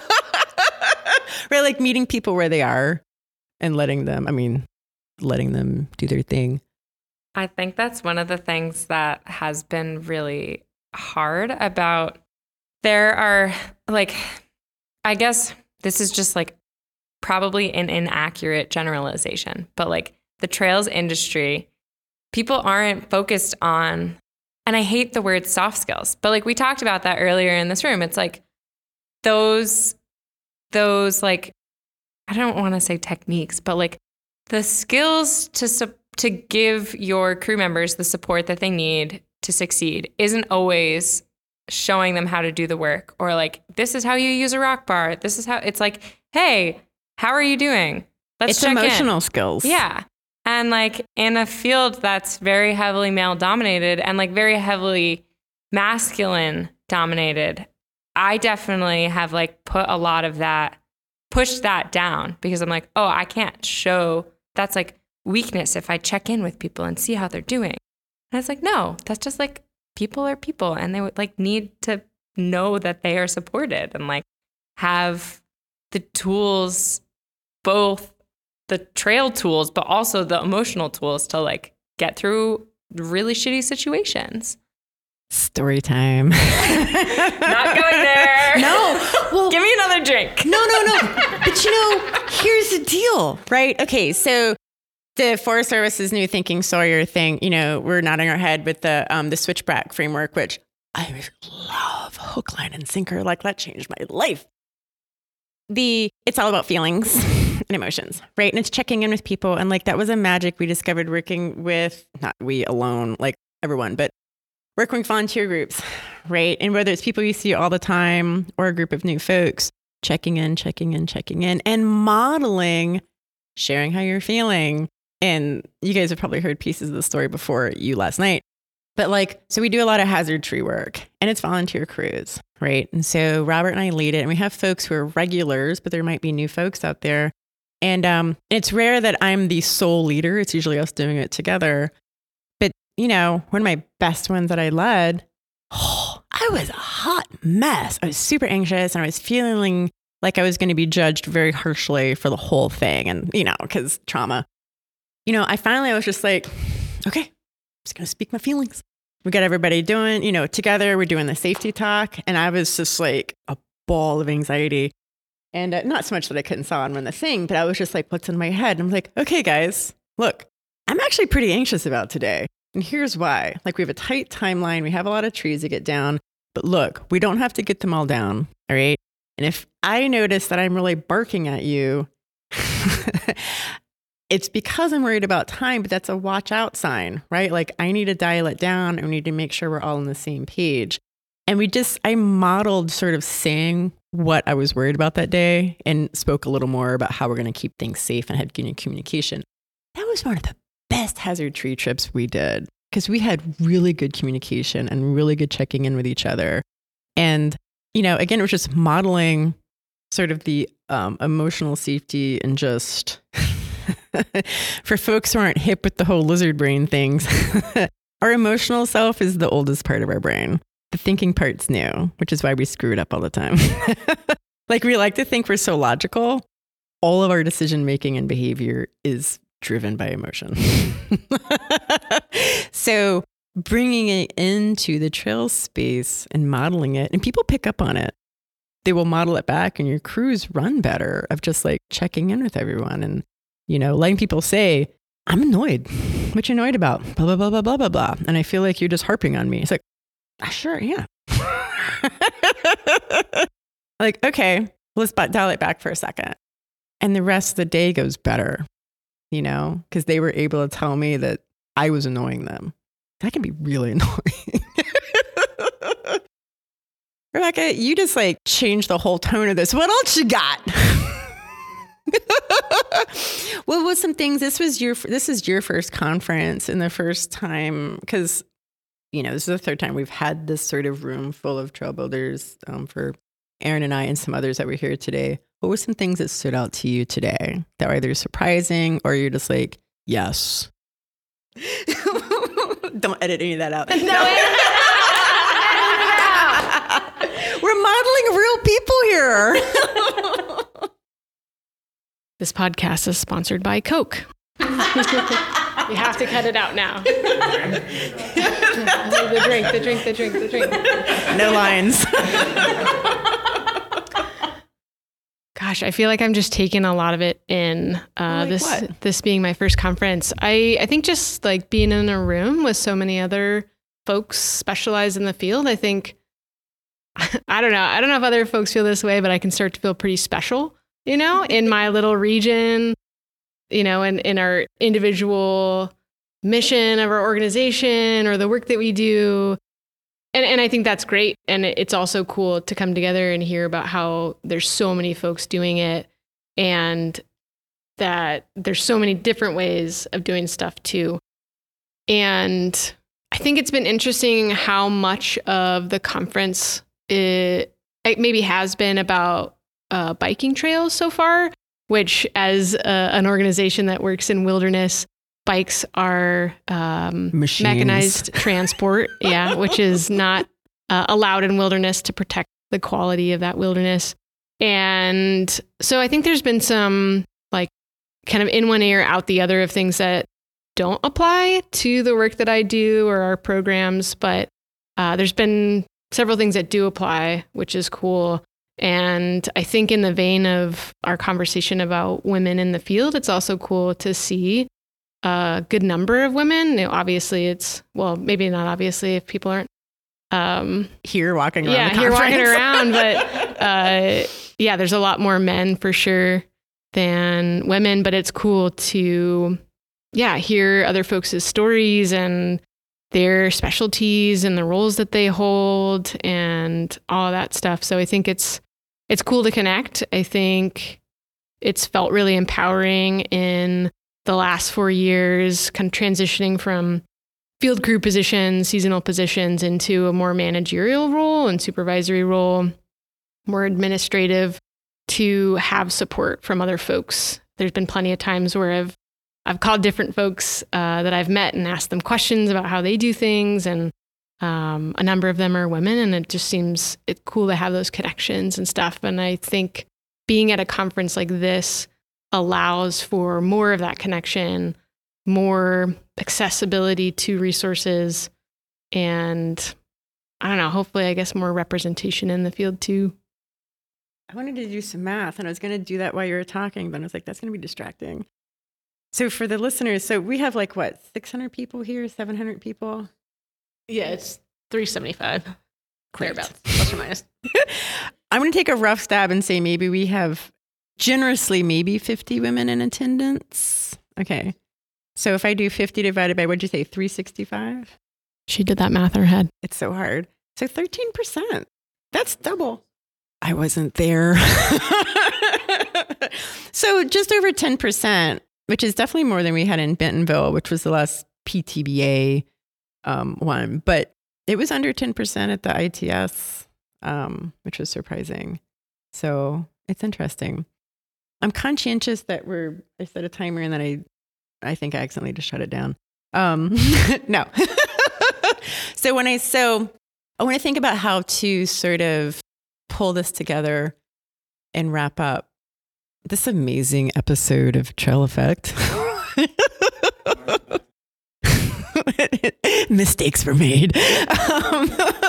Right. Like meeting people where they are and letting them, I mean, letting them do their thing. I think that's one of the things that has been really hard about, there are like, I guess this is just like probably an inaccurate generalization, but like the trails industry, people aren't focused on, and I hate the word soft skills, but like we talked about that earlier in this room. It's like those, those like, I don't want to say techniques, but like the skills to su- to give your crew members the support that they need to succeed isn't always showing them how to do the work, or like, this is how you use a rock bar. This is how, it's like, hey, how are you doing? Let's It's check emotional in. skills. Yeah. And like in a field that's very heavily male dominated and like very heavily masculine dominated, I definitely have like put a lot of that, pushed that down, because I'm like, oh, I can't show, that's like weakness if I check in with people and see how they're doing. And it's like, no, that's just like, people are people, and they would like need to know that they are supported and like have the tools, both the trail tools, but also the emotional tools to like get through really shitty situations. Story time. Not going there. No. Well, Give me another drink. no, no, no. But you know, here's the deal, right? Okay, so the Forest Service's new Thinking Sawyer thing, you know, we're nodding our head with the um, the switchback framework, which I love, hook, line, and sinker. Like that changed my life. The it's all about feelings and emotions, right? And it's checking in with people, and like that was a magic we discovered working with, not we alone, like everyone, but working with volunteer groups, right? And whether it's people you see all the time or a group of new folks, checking in, checking in, checking in, and modeling, sharing how you're feeling. And you guys have probably heard pieces of the story before you last night. But like, so we do a lot of hazard tree work, and it's volunteer crews, right? And so Robert and I lead it, and we have folks who are regulars, but there might be new folks out there. And um, it's rare that I'm the sole leader. It's usually us doing it together. But, you know, one of my best ones that I led, oh, I was a hot mess. I was super anxious, and I was feeling like I was going to be judged very harshly for the whole thing. And, you know, because trauma. You know, I finally I was just like, okay, I'm just going to speak my feelings. We got everybody doing, you know, together. We're doing the safety talk. And I was just like a ball of anxiety. And uh, not so much that I couldn't saw and run the thing, but I was just like, what's in my head? And I'm like, okay, guys, look, I'm actually pretty anxious about today. And here's why. Like, we have a tight timeline. We have a lot of trees to get down. But look, we don't have to get them all down. All right. And if I notice that I'm really barking at you, it's because I'm worried about time, but that's a watch out sign, right? Like, I need to dial it down, and we need to make sure we're all on the same page. And we just, I modeled sort of saying what I was worried about that day and spoke a little more about how we're going to keep things safe and had good communication. That was one of the best hazard tree trips we did, because we had really good communication and really good checking in with each other. And, you know, again, it was just modeling sort of the um, emotional safety and just... For folks who aren't hip with the whole lizard brain things, our emotional self is the oldest part of our brain. The thinking part's new, which is why we screw it up all the time. Like, we like to think we're so logical. All of our decision making and behavior is driven by emotion. So bringing it into the trail space and modeling it, and people pick up on it. They will model it back, and your crews run better of just like checking in with everyone and, you know, letting people say, I'm annoyed. what you annoyed about? Blah, blah, blah, blah, blah, blah, blah. And I feel like you're just harping on me. It's like, I sure am. Like, okay, let's dial it back for a second. And the rest of the day goes better, you know, because they were able to tell me that I was annoying them. That can be really annoying. Rebecca, you just like changed the whole tone of this. What else you got? What was some things? This was your this is your first conference and the first time, because you know this is the third time we've had this sort of room full of trail builders um, for Aaron and I and some others that were here today. What were some things that stood out to you today that were either surprising or you're just like, yes? Don't edit any of that out. No. no. We're modeling real people here. This podcast is sponsored by Coke. You have to cut it out now. The drink, the drink, the drink, the drink. No lines. Gosh, I feel like I'm just taking a lot of it in. Uh, like this what? this being my first conference, I I think just like being in a room with so many other folks specialized in the field. I think I don't know. I don't know if other folks feel this way, but I can start to feel pretty special, you know, in my little region, you know, and in our individual mission of our organization or the work that we do. And and I think that's great. And it's also cool to come together and hear about how there's so many folks doing it and that there's so many different ways of doing stuff too. And I think it's been interesting how much of the conference it, it maybe has been about uh, biking trails so far, which as a, an organization that works in wilderness, bikes are um, mechanized transport, yeah, which is not uh, allowed in wilderness to protect the quality of that wilderness. And so I think there's been some like kind of in one ear, out the other of things that don't apply to the work that I do or our programs, but uh, there's been several things that do apply, which is cool. And I think in the vein of our conversation about women in the field, it's also cool to see a good number of women. You know, obviously it's, well, maybe not obviously if people aren't um, here walking around. Yeah, the here walking around. But uh, yeah, there's a lot more men for sure than women, but it's cool to, yeah, hear other folks' stories and their specialties and the roles that they hold and all of that stuff. So I think it's, it's cool to connect. I think it's felt really empowering in the last four years, kind of transitioning from field crew positions, seasonal positions into a more managerial role and supervisory role, more administrative, to have support from other folks. There's been plenty of times where I've I've called different folks uh, that I've met and asked them questions about how they do things, and um, a number of them are women, and it just seems it's cool to have those connections and stuff. And I think being at a conference like this allows for more of that connection, more accessibility to resources, and I don't know, hopefully, I guess, more representation in the field too. I wanted to do some math, and I was going to do that while you were talking, but I was like, that's going to be distracting. So for the listeners, so we have like, what, six hundred people here, seven hundred people? Yeah, it's three seventy-five. Thereabouts, plus or minus. I'm going to take a rough stab and say maybe we have generously maybe fifty women in attendance. Okay. So if I do fifty divided by, what'd you say, three sixty-five? She did that math in her head. It's so hard. So thirteen percent. That's double. I wasn't there. So just over ten percent, which is definitely more than we had in Bentonville, which was the last P T B A um, one. But it was under ten percent at the I T S, um, which was surprising. So it's interesting. I'm conscientious that we're, I set a timer and then I, I think I accidentally just shut it down. Um, no. So when I, so I want to think about how to sort of pull this together and wrap up this amazing episode of Trail Effect. Mistakes were made. Um,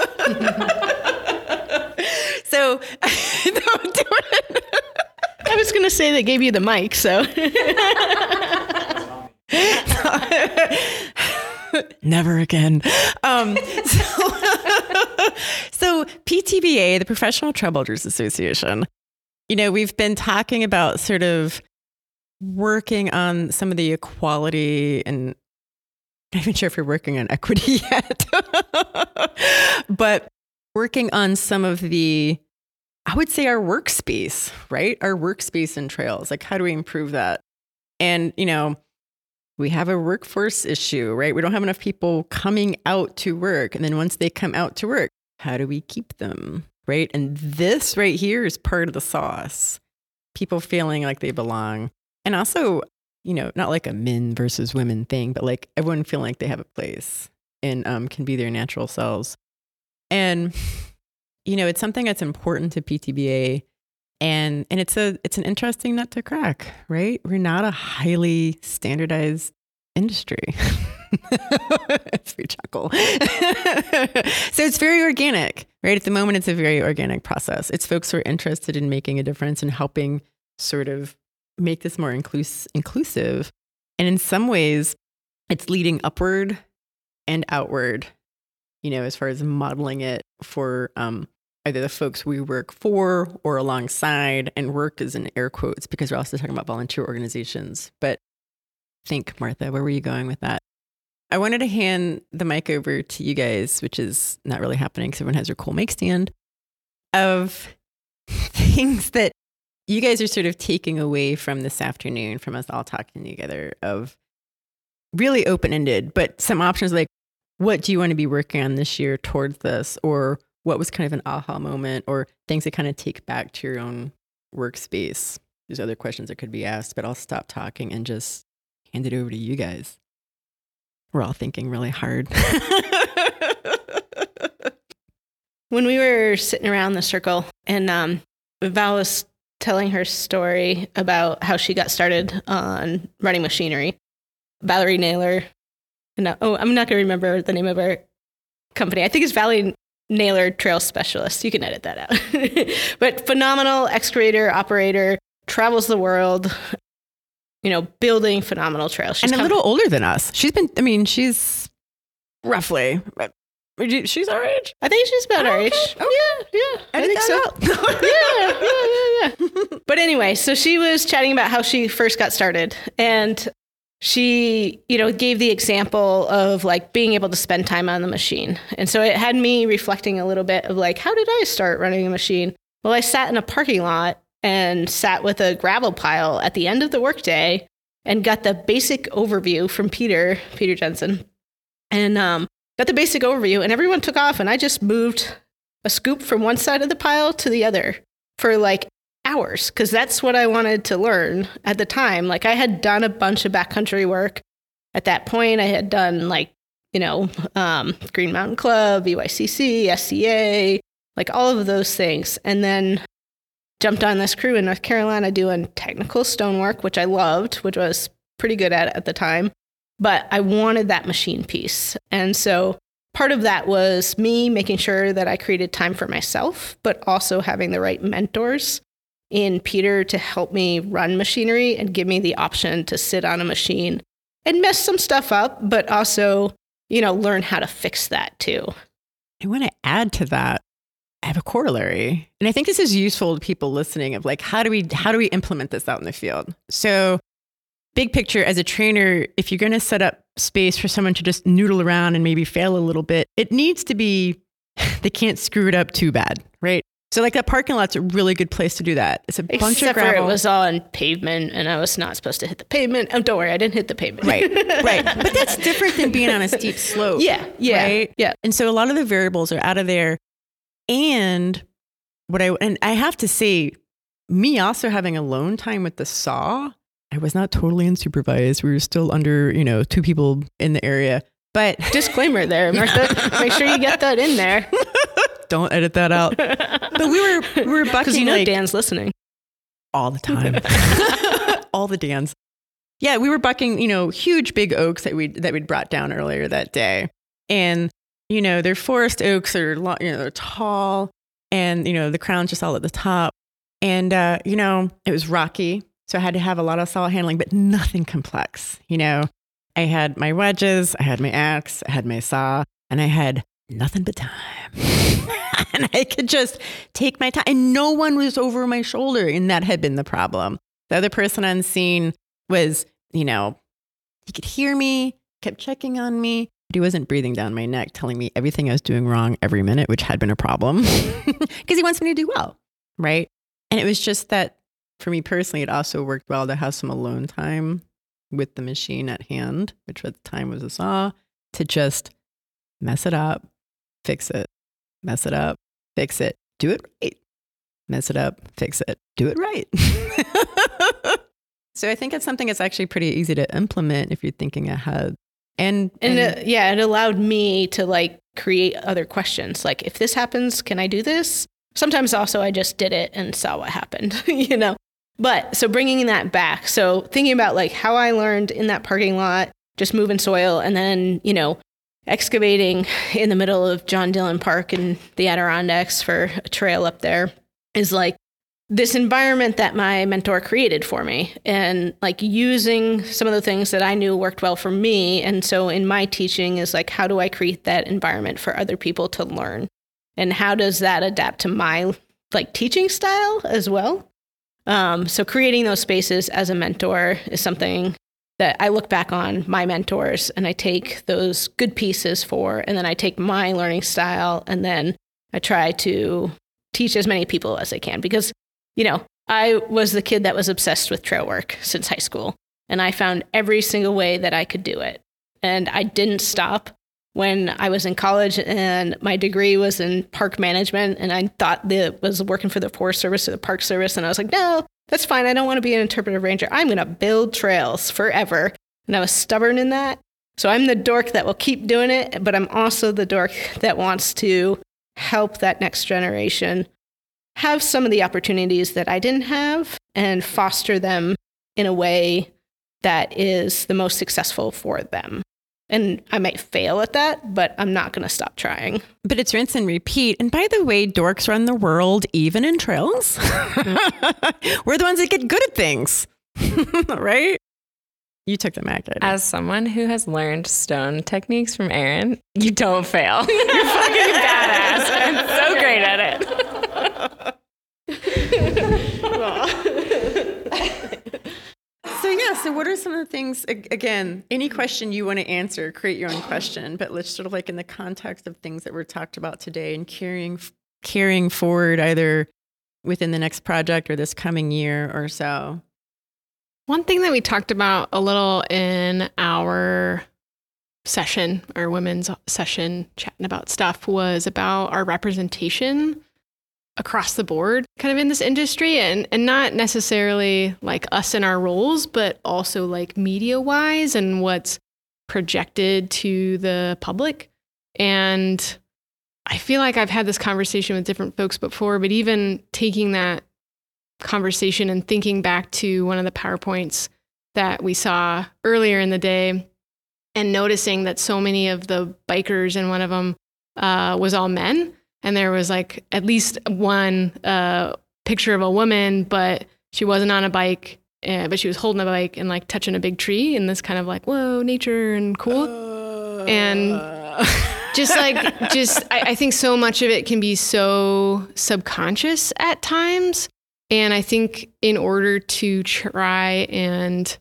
so don't do it. I was going to say they gave you the mic, so. Never again. Um, so, so P T B A, the Professional Trail Builders Association, you know, we've been talking about sort of working on some of the equality, and I'm not even sure if we're working on equity yet, but working on some of the, I would say our workspace, right? Our workspace in trails. Like, how do we improve that? And, you know, we have a workforce issue, right? We don't have enough people coming out to work. And then once they come out to work, how do we keep them, right? And this right here is part of the sauce. People feeling like they belong. And also, you know, not like a men versus women thing, but like everyone feeling like they have a place and um, can be their natural selves. And, you know, it's something that's important to P T B A. And and it's a it's an interesting nut to crack, right? We're not a highly standardized industry. It's we chuckle. So it's very organic, right? At the moment, it's a very organic process. It's folks who are interested in making a difference and helping sort of make this more inclus- inclusive. And in some ways, it's leading upward and outward, you know, as far as modeling it for um, either the folks we work for or alongside, and work is in air quotes because we're also talking about volunteer organizations. But think, Martha, where were you going with that? I wanted to hand the mic over to you guys, which is not really happening because everyone has their cool make stand, of things that you guys are sort of taking away from this afternoon, from us all talking together, of really open-ended, but some options like, what do you want to be working on this year towards this? Or what was kind of an aha moment, or things that kind of take back to your own workspace? There's other questions that could be asked, but I'll stop talking and just hand it over to you guys. We're all thinking really hard. When we were sitting around the circle and um, Val was telling her story about how she got started on running machinery, Valerie Naylor, no, oh, I'm not going to remember the name of her company. I think it's Valerie Naylor Trail Specialist. You can edit that out. But phenomenal excavator, operator, travels the world, you know, building phenomenal trails. She's and a come- little older than us. She's been, I mean, she's roughly, she's our age. I think she's about Oh, our okay. age. Okay. Yeah, yeah. I Edit think that so. out. yeah, yeah, yeah, yeah. But anyway, so she was chatting about how she first got started. And she, you know, gave the example of like being able to spend time on the machine. And so it had me reflecting a little bit of like, how did I start running a machine? Well, I sat in a parking lot and sat with a gravel pile at the end of the workday and got the basic overview from Peter, Peter Jensen, and um, got the basic overview, and everyone took off, and I just moved a scoop from one side of the pile to the other for like hours, because that's what I wanted to learn at the time. Like, I had done a bunch of backcountry work at that point. I had done like, you know, um, Green Mountain Club, V Y C C, S C A, like all of those things. And then jumped on this crew in North Carolina doing technical stonework, which I loved, which I was pretty good at at the time. But I wanted that machine piece. And so part of that was me making sure that I created time for myself, but also having the right mentors in Peter to help me run machinery and give me the option to sit on a machine and mess some stuff up, but also, you know, learn how to fix that too. I want to add to that. I have a corollary. And I think this is useful to people listening of like, how do we, how do we implement this out in the field? So big picture, as a trainer, if you're going to set up space for someone to just noodle around and maybe fail a little bit, it needs to be, they can't screw it up too bad, right? So like that parking lot's a really good place to do that. It's a Except bunch of for gravel. it was on pavement and I was not supposed to hit the pavement. Oh, don't worry, I didn't hit the pavement. Right, right. But that's different than being on a steep slope. Yeah, yeah, right? yeah. And so a lot of the variables are out of there. And what I, and I have to say, me also having alone time with the saw, I was not totally unsupervised. We were still under, you know, two people in the area. But Disclaimer there, Martha. Make sure you get that in there. don't edit that out. But we were we were bucking Because you know like Dan's listening. all the time. All the Dans. Yeah, we were bucking, you know, huge big oaks that we that we'd brought down earlier that day. And, you know, they're forest oaks, they're long, you know, they're tall, and, you know, the crown's just all at the top. And uh, you know, it was rocky. So I had to have a lot of saw handling, but nothing complex, you know. I had my wedges, I had my axe, I had my saw, and I had nothing but time. And I could just take my time. And no one was over my shoulder. And that had been the problem. The other person on scene was, you know, he could hear me, kept checking on me, but he wasn't breathing down my neck, telling me everything I was doing wrong every minute, which had been a problem because he wants me to do well. Right. And it was just that for me personally, it also worked well to have some alone time with the machine at hand, which at the time was a saw, to just mess it up, fix it, mess it up, fix it, do it right, mess it up, fix it, do it right. So I think it's something that's actually pretty easy to implement if you're thinking ahead. And, and, and uh, yeah, it allowed me to like create other questions. Like, if this happens, can I do this? Sometimes also I just did it and saw what happened, you know? But so bringing that back. So thinking about like how I learned in that parking lot, just moving soil, and then, you know, excavating in the middle of John Dillon Park in the Adirondacks for a trail up there is like this environment that my mentor created for me, and like using some of the things that I knew worked well for me. And so in my teaching is like, how do I create that environment for other people to learn? And how does that adapt to my like teaching style as well? Um, so creating those spaces as a mentor is something that I look back on my mentors and I take those good pieces for, and then I take my learning style and then I try to teach as many people as I can, because, you know, I was the kid that was obsessed with trail work since high school, and I found every single way that I could do it. And I didn't stop when I was in college, and my degree was in park management, and I thought that was working for the Forest Service or the Park Service. And I was like, no, that's fine. I don't want to be an interpretive ranger. I'm going to build trails forever. And I was stubborn in that. So I'm the dork that will keep doing it, but I'm also the dork that wants to help that next generation have some of the opportunities that I didn't have and foster them in a way that is the most successful for them. And I might fail at that, but I'm not going to stop trying. But it's rinse and repeat. And by the way, dorks run the world, even in trails. We're the ones that get good at things, right? You took the Mac. As someone who has learned stone techniques from Aaron, you don't fail. You're fucking badass. I'm so great at it. So yeah, so what are some of the things, again, any question you want to answer, create your own question, but let's sort of like in the context of things that were talked about today and carrying carrying forward either within the next project or this coming year or so. One thing that we talked about a little in our session, our women's session, chatting about stuff, was about our representation across the board kind of in this industry, and, and not necessarily like us in our roles, but also like media wise and what's projected to the public. And I feel like I've had this conversation with different folks before, but even taking that conversation and thinking back to one of the PowerPoints that we saw earlier in the day and noticing that so many of the bikers in one of them uh, was all men. And there was like at least one uh, picture of a woman, but she wasn't on a bike, uh, but she was holding a bike and like touching a big tree in this kind of like, whoa, nature and cool. Uh, and just like, just, I, I think so much of it can be so subconscious at times. And I think in order to try and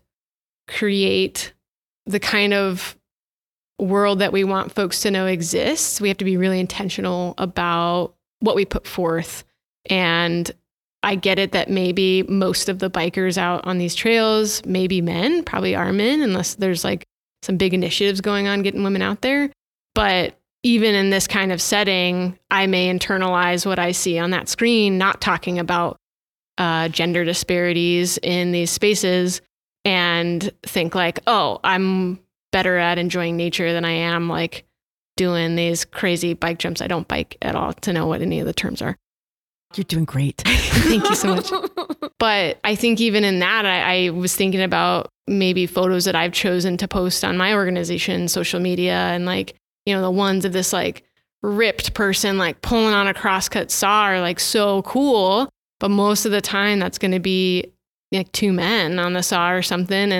create the kind of world that we want folks to know exists, we have to be really intentional about what we put forth. And I get it that maybe most of the bikers out on these trails may be men, probably are men, unless there's like some big initiatives going on getting women out there. But even in this kind of setting, I may internalize what I see on that screen, not talking about uh, gender disparities in these spaces, and think like, oh, I'm better at enjoying nature than I am like doing these crazy bike jumps. I don't bike at all to know what any of the terms are. You're doing great. Thank you so much. But I think even in that, I, I was thinking about maybe photos that I've chosen to post on my organization, social media, and like, you know, the ones of this like ripped person like pulling on a crosscut saw are like so cool. But most of the time that's going to be like two men on the saw or something. And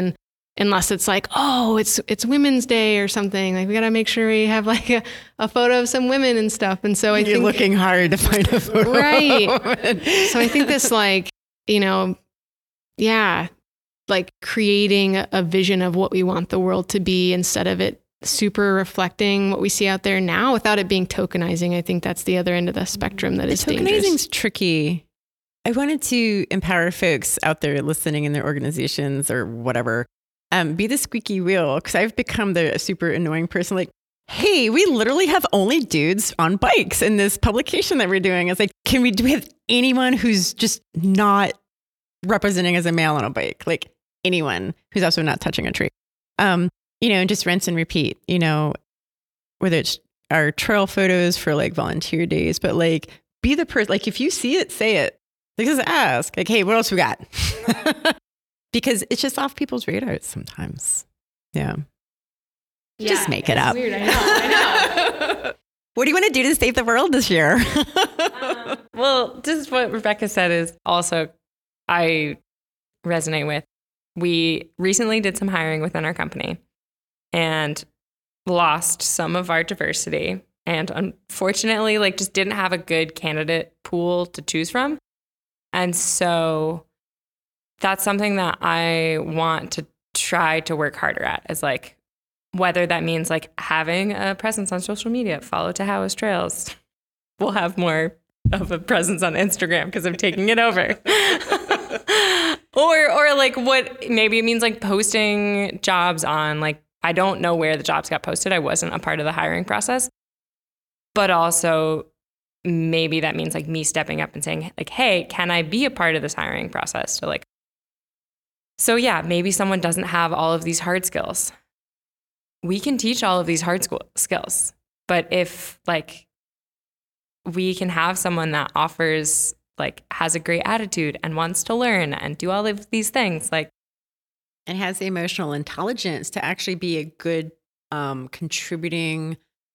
unless it's like, oh, it's it's Women's Day or something. Like we got to make sure we have like a, a photo of some women and stuff. And so I You're think looking hard to find a photo. Right. Of a woman. So I think this like, you know, yeah, like creating a, a vision of what we want the world to be instead of it super reflecting what we see out there now without it being tokenizing. I think that's the other end of the spectrum that is dangerous. Tokenizing's tricky. I wanted to empower folks out there listening in their organizations or whatever. Um, be the squeaky wheel, because I've become the super annoying person. Like, hey, we literally have only dudes on bikes in this publication that we're doing. It's like, can we do we have anyone who's just not representing as a male on a bike? Like anyone who's also not touching a tree. Um, you know, and just rinse and repeat. You know, whether it's our trail photos for like volunteer days, but like be the person. Like if you see it, say it. Like just ask. Like, hey, what else we got? Because it's just off people's radars sometimes. Yeah. Yeah, just make it up. Weird. I know. I know. What do you want to do to save the world this year? um, well, just what Rebecca said is also I resonate with. We recently did some hiring within our company and lost some of our diversity, and unfortunately, like just didn't have a good candidate pool to choose from. And so that's something that I want to try to work harder at, is like, whether that means like having a presence on social media, follow Tahoe's Trails. We'll have more of a presence on Instagram because I'm taking it over. or, or like what, maybe it means like posting jobs on, like, I don't know where the jobs got posted. I wasn't a part of the hiring process, but also maybe that means like me stepping up and saying like, hey, can I be a part of this hiring process to like, so yeah, maybe someone doesn't have all of these hard skills. We can teach all of these hard school skills, but if like we can have someone that offers, like has a great attitude and wants to learn and do all of these things, like, and has the emotional intelligence to actually be a good um, contributing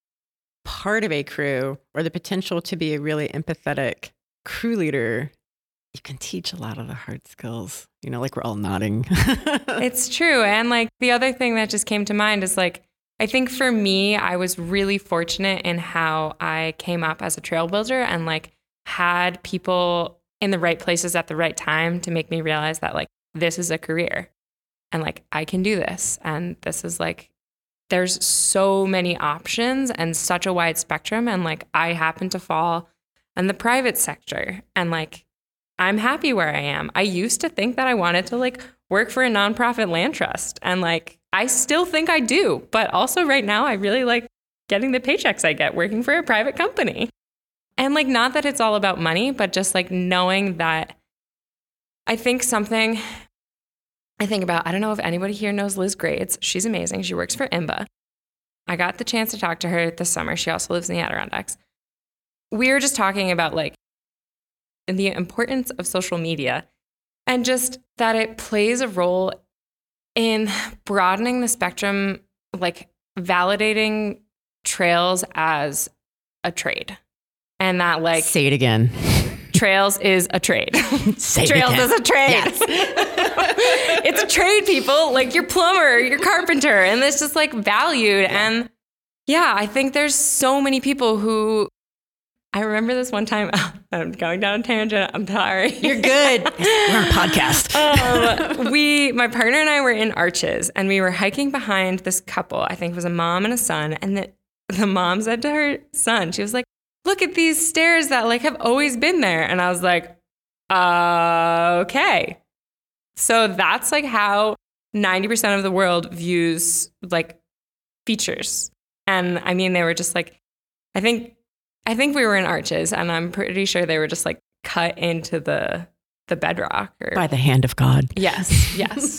part of a crew, or the potential to be a really empathetic crew leader, you can teach a lot of the hard skills. You know, like we're all nodding. It's true. And like the other thing that just came to mind is like, I think for me, I was really fortunate in how I came up as a trail builder and like had people in the right places at the right time to make me realize that like this is a career and like I can do this. And this is like, there's so many options and such a wide spectrum. And like I happen to fall in the private sector, and like I'm happy where I am. I used to think that I wanted to like work for a nonprofit land trust, and like I still think I do, but also right now I really like getting the paychecks I get working for a private company. And like not that it's all about money, but just like knowing that I think something I think about, I don't know if anybody here knows Liz Grades. She's amazing. She works for I M B A. I got the chance to talk to her this summer. She also lives in the Adirondacks. We were just talking about like the importance of social media and just that it plays a role in broadening the spectrum, like validating trails as a trade. And that like say it again. Trails is a trade. Say trails it again. is a trade. Yes. It's a trade, people. Like your plumber, your carpenter, and it's just like valued. Yeah. And yeah, I think there's so many people who. I remember this one time. I'm going down a tangent. I'm sorry. You're good. We're on a podcast. um, we, my partner and I, were in Arches, and we were hiking behind this couple. I think it was a mom and a son, and the the mom said to her son, she was like, "Look at these stairs that like have always been there," and I was like, uh, "Okay." So that's like how ninety percent of the world views like features. And I mean, they were just like, I think, I think we were in Arches, and I'm pretty sure they were just like cut into the, the bedrock. Or, by the hand of God. Yes, yes.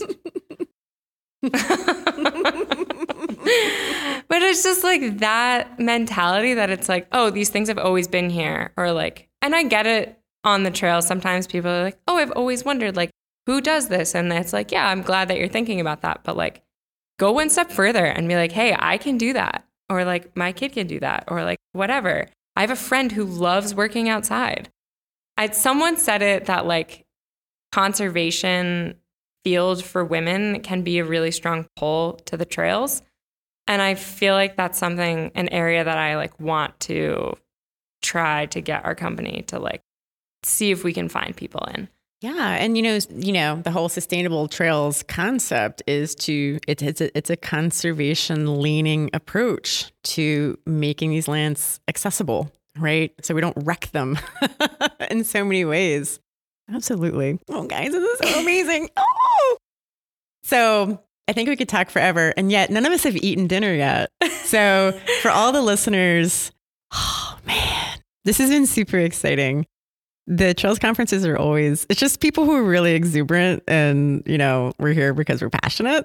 But it's just like that mentality that it's like, oh, these things have always been here. Or like, and I get it on the trail. Sometimes people are like, oh, I've always wondered, like, who does this? And it's like, yeah, I'm glad that you're thinking about that. But like, go one step further and be like, hey, I can do that. Or like, my kid can do that. Or like, whatever. I have a friend who loves working outside. I, someone said it that like conservation field for women can be a really strong pull to the trails. And I feel like that's something, an area that I like want to try to get our company to like see if we can find people in. Yeah, and you know, you know, the whole sustainable trails concept is to it's it's a, it's a conservation leaning approach to making these lands accessible, right? So we don't wreck them in so many ways. Absolutely. Oh, guys, this is so amazing. Oh, so I think we could talk forever, and yet none of us have eaten dinner yet. So for all the listeners, oh man, this has been super exciting. The Trails conferences are always, it's just people who are really exuberant and, you know, we're here because we're passionate.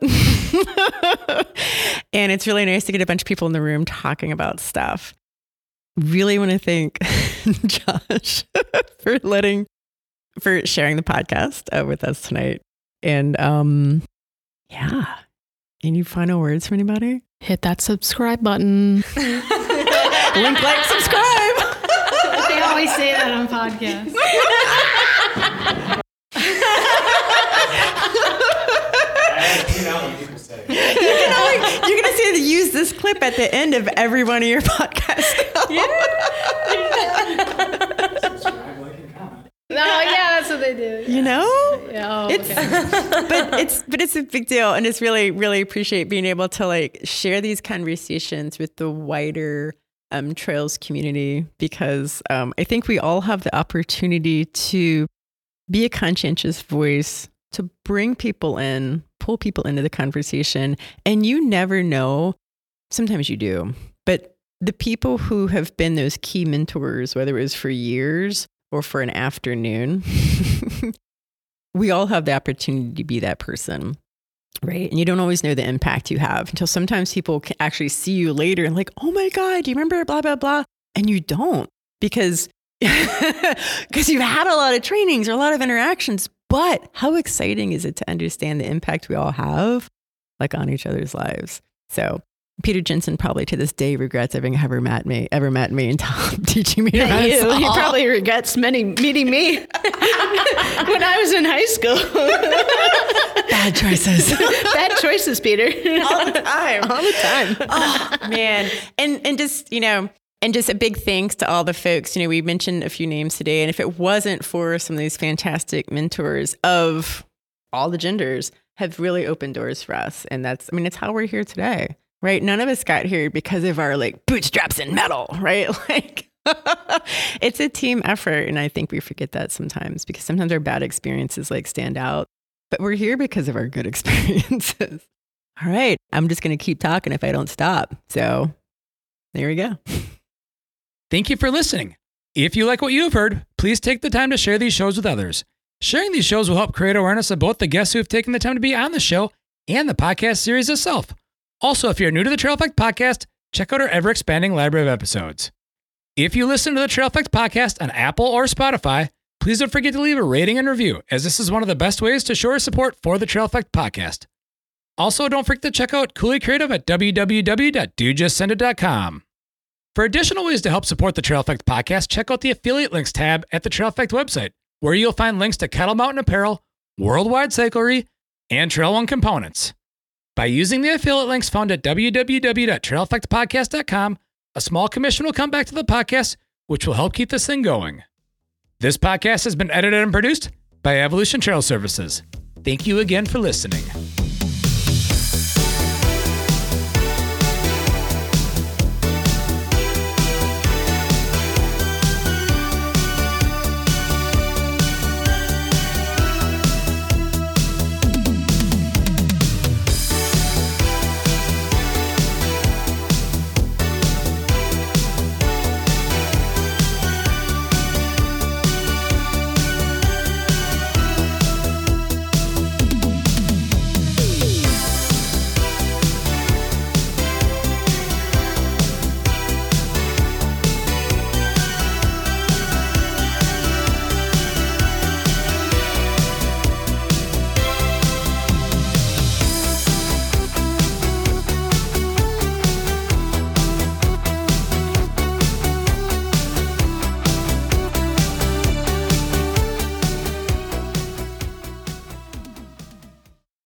And it's really nice to get a bunch of people in the room talking about stuff. Really want to thank Josh for letting, for sharing the podcast uh, with us tonight. And um, yeah, any final words from anybody? Hit that subscribe button. Link, like, subscribe. They always say that on podcasts. You can only, you're going to see the use this clip at the end of every one of your podcasts. Yeah. No, yeah, that's what they do. You know? Yeah, oh, it's okay. but it's but it's a big deal, and it's really really appreciate being able to like share these conversations with the wider um, trails community, because um, I think we all have the opportunity to be a conscientious voice, to bring people in, pull people into the conversation, and you never know. Sometimes you do, but the people who have been those key mentors, whether it was for years or for an afternoon, we all have the opportunity to be that person, right? And you don't always know the impact you have until sometimes people can actually see you later and like, oh my God, do you remember blah, blah, blah? And you don't, because, because you've had a lot of trainings or a lot of interactions. But how exciting is it to understand the impact we all have, like on each other's lives? So Peter Jensen probably to this day regrets having ever met me, ever met me and Tom teaching me to run He, salt. he probably regrets many, meeting me when I was in high school. Bad choices. Bad choices, Peter. All the time. All the time. Oh, man. And, and just, you know, and just a big thanks to all the folks. You know, we mentioned a few names today, and if it wasn't for some of these fantastic mentors of all the genders, have really opened doors for us. And that's, I mean, it's how we're here today. Right? None of us got here because of our like bootstraps and metal, right? Like it's a team effort. And I think we forget that sometimes, because sometimes our bad experiences like stand out, but we're here because of our good experiences. All right. I'm just going to keep talking if I don't stop. So there we go. Thank you for listening. If you like what you have heard, please take the time to share these shows with others. Sharing these shows will help create awareness of both the guests who have taken the time to be on the show and the podcast series itself. Also, if you're new to the Trail Effect podcast, check out our ever-expanding library of episodes. If you listen to the Trail Effect podcast on Apple or Spotify, please don't forget to leave a rating and review, as this is one of the best ways to show our support for the Trail Effect podcast. Also, don't forget to check out Cooley Creative at w w w dot dude just send it dot com. For additional ways to help support the Trail Effect podcast, check out the affiliate links tab at the Trail Effect website, where you'll find links to Kettle Mountain Apparel, Worldwide Cyclery, and Trail One components. By using the affiliate links found at w w w dot trail effect podcast dot com, a small commission will come back to the podcast, which will help keep this thing going. This podcast has been edited and produced by Evolution Trail Services. Thank you again for listening.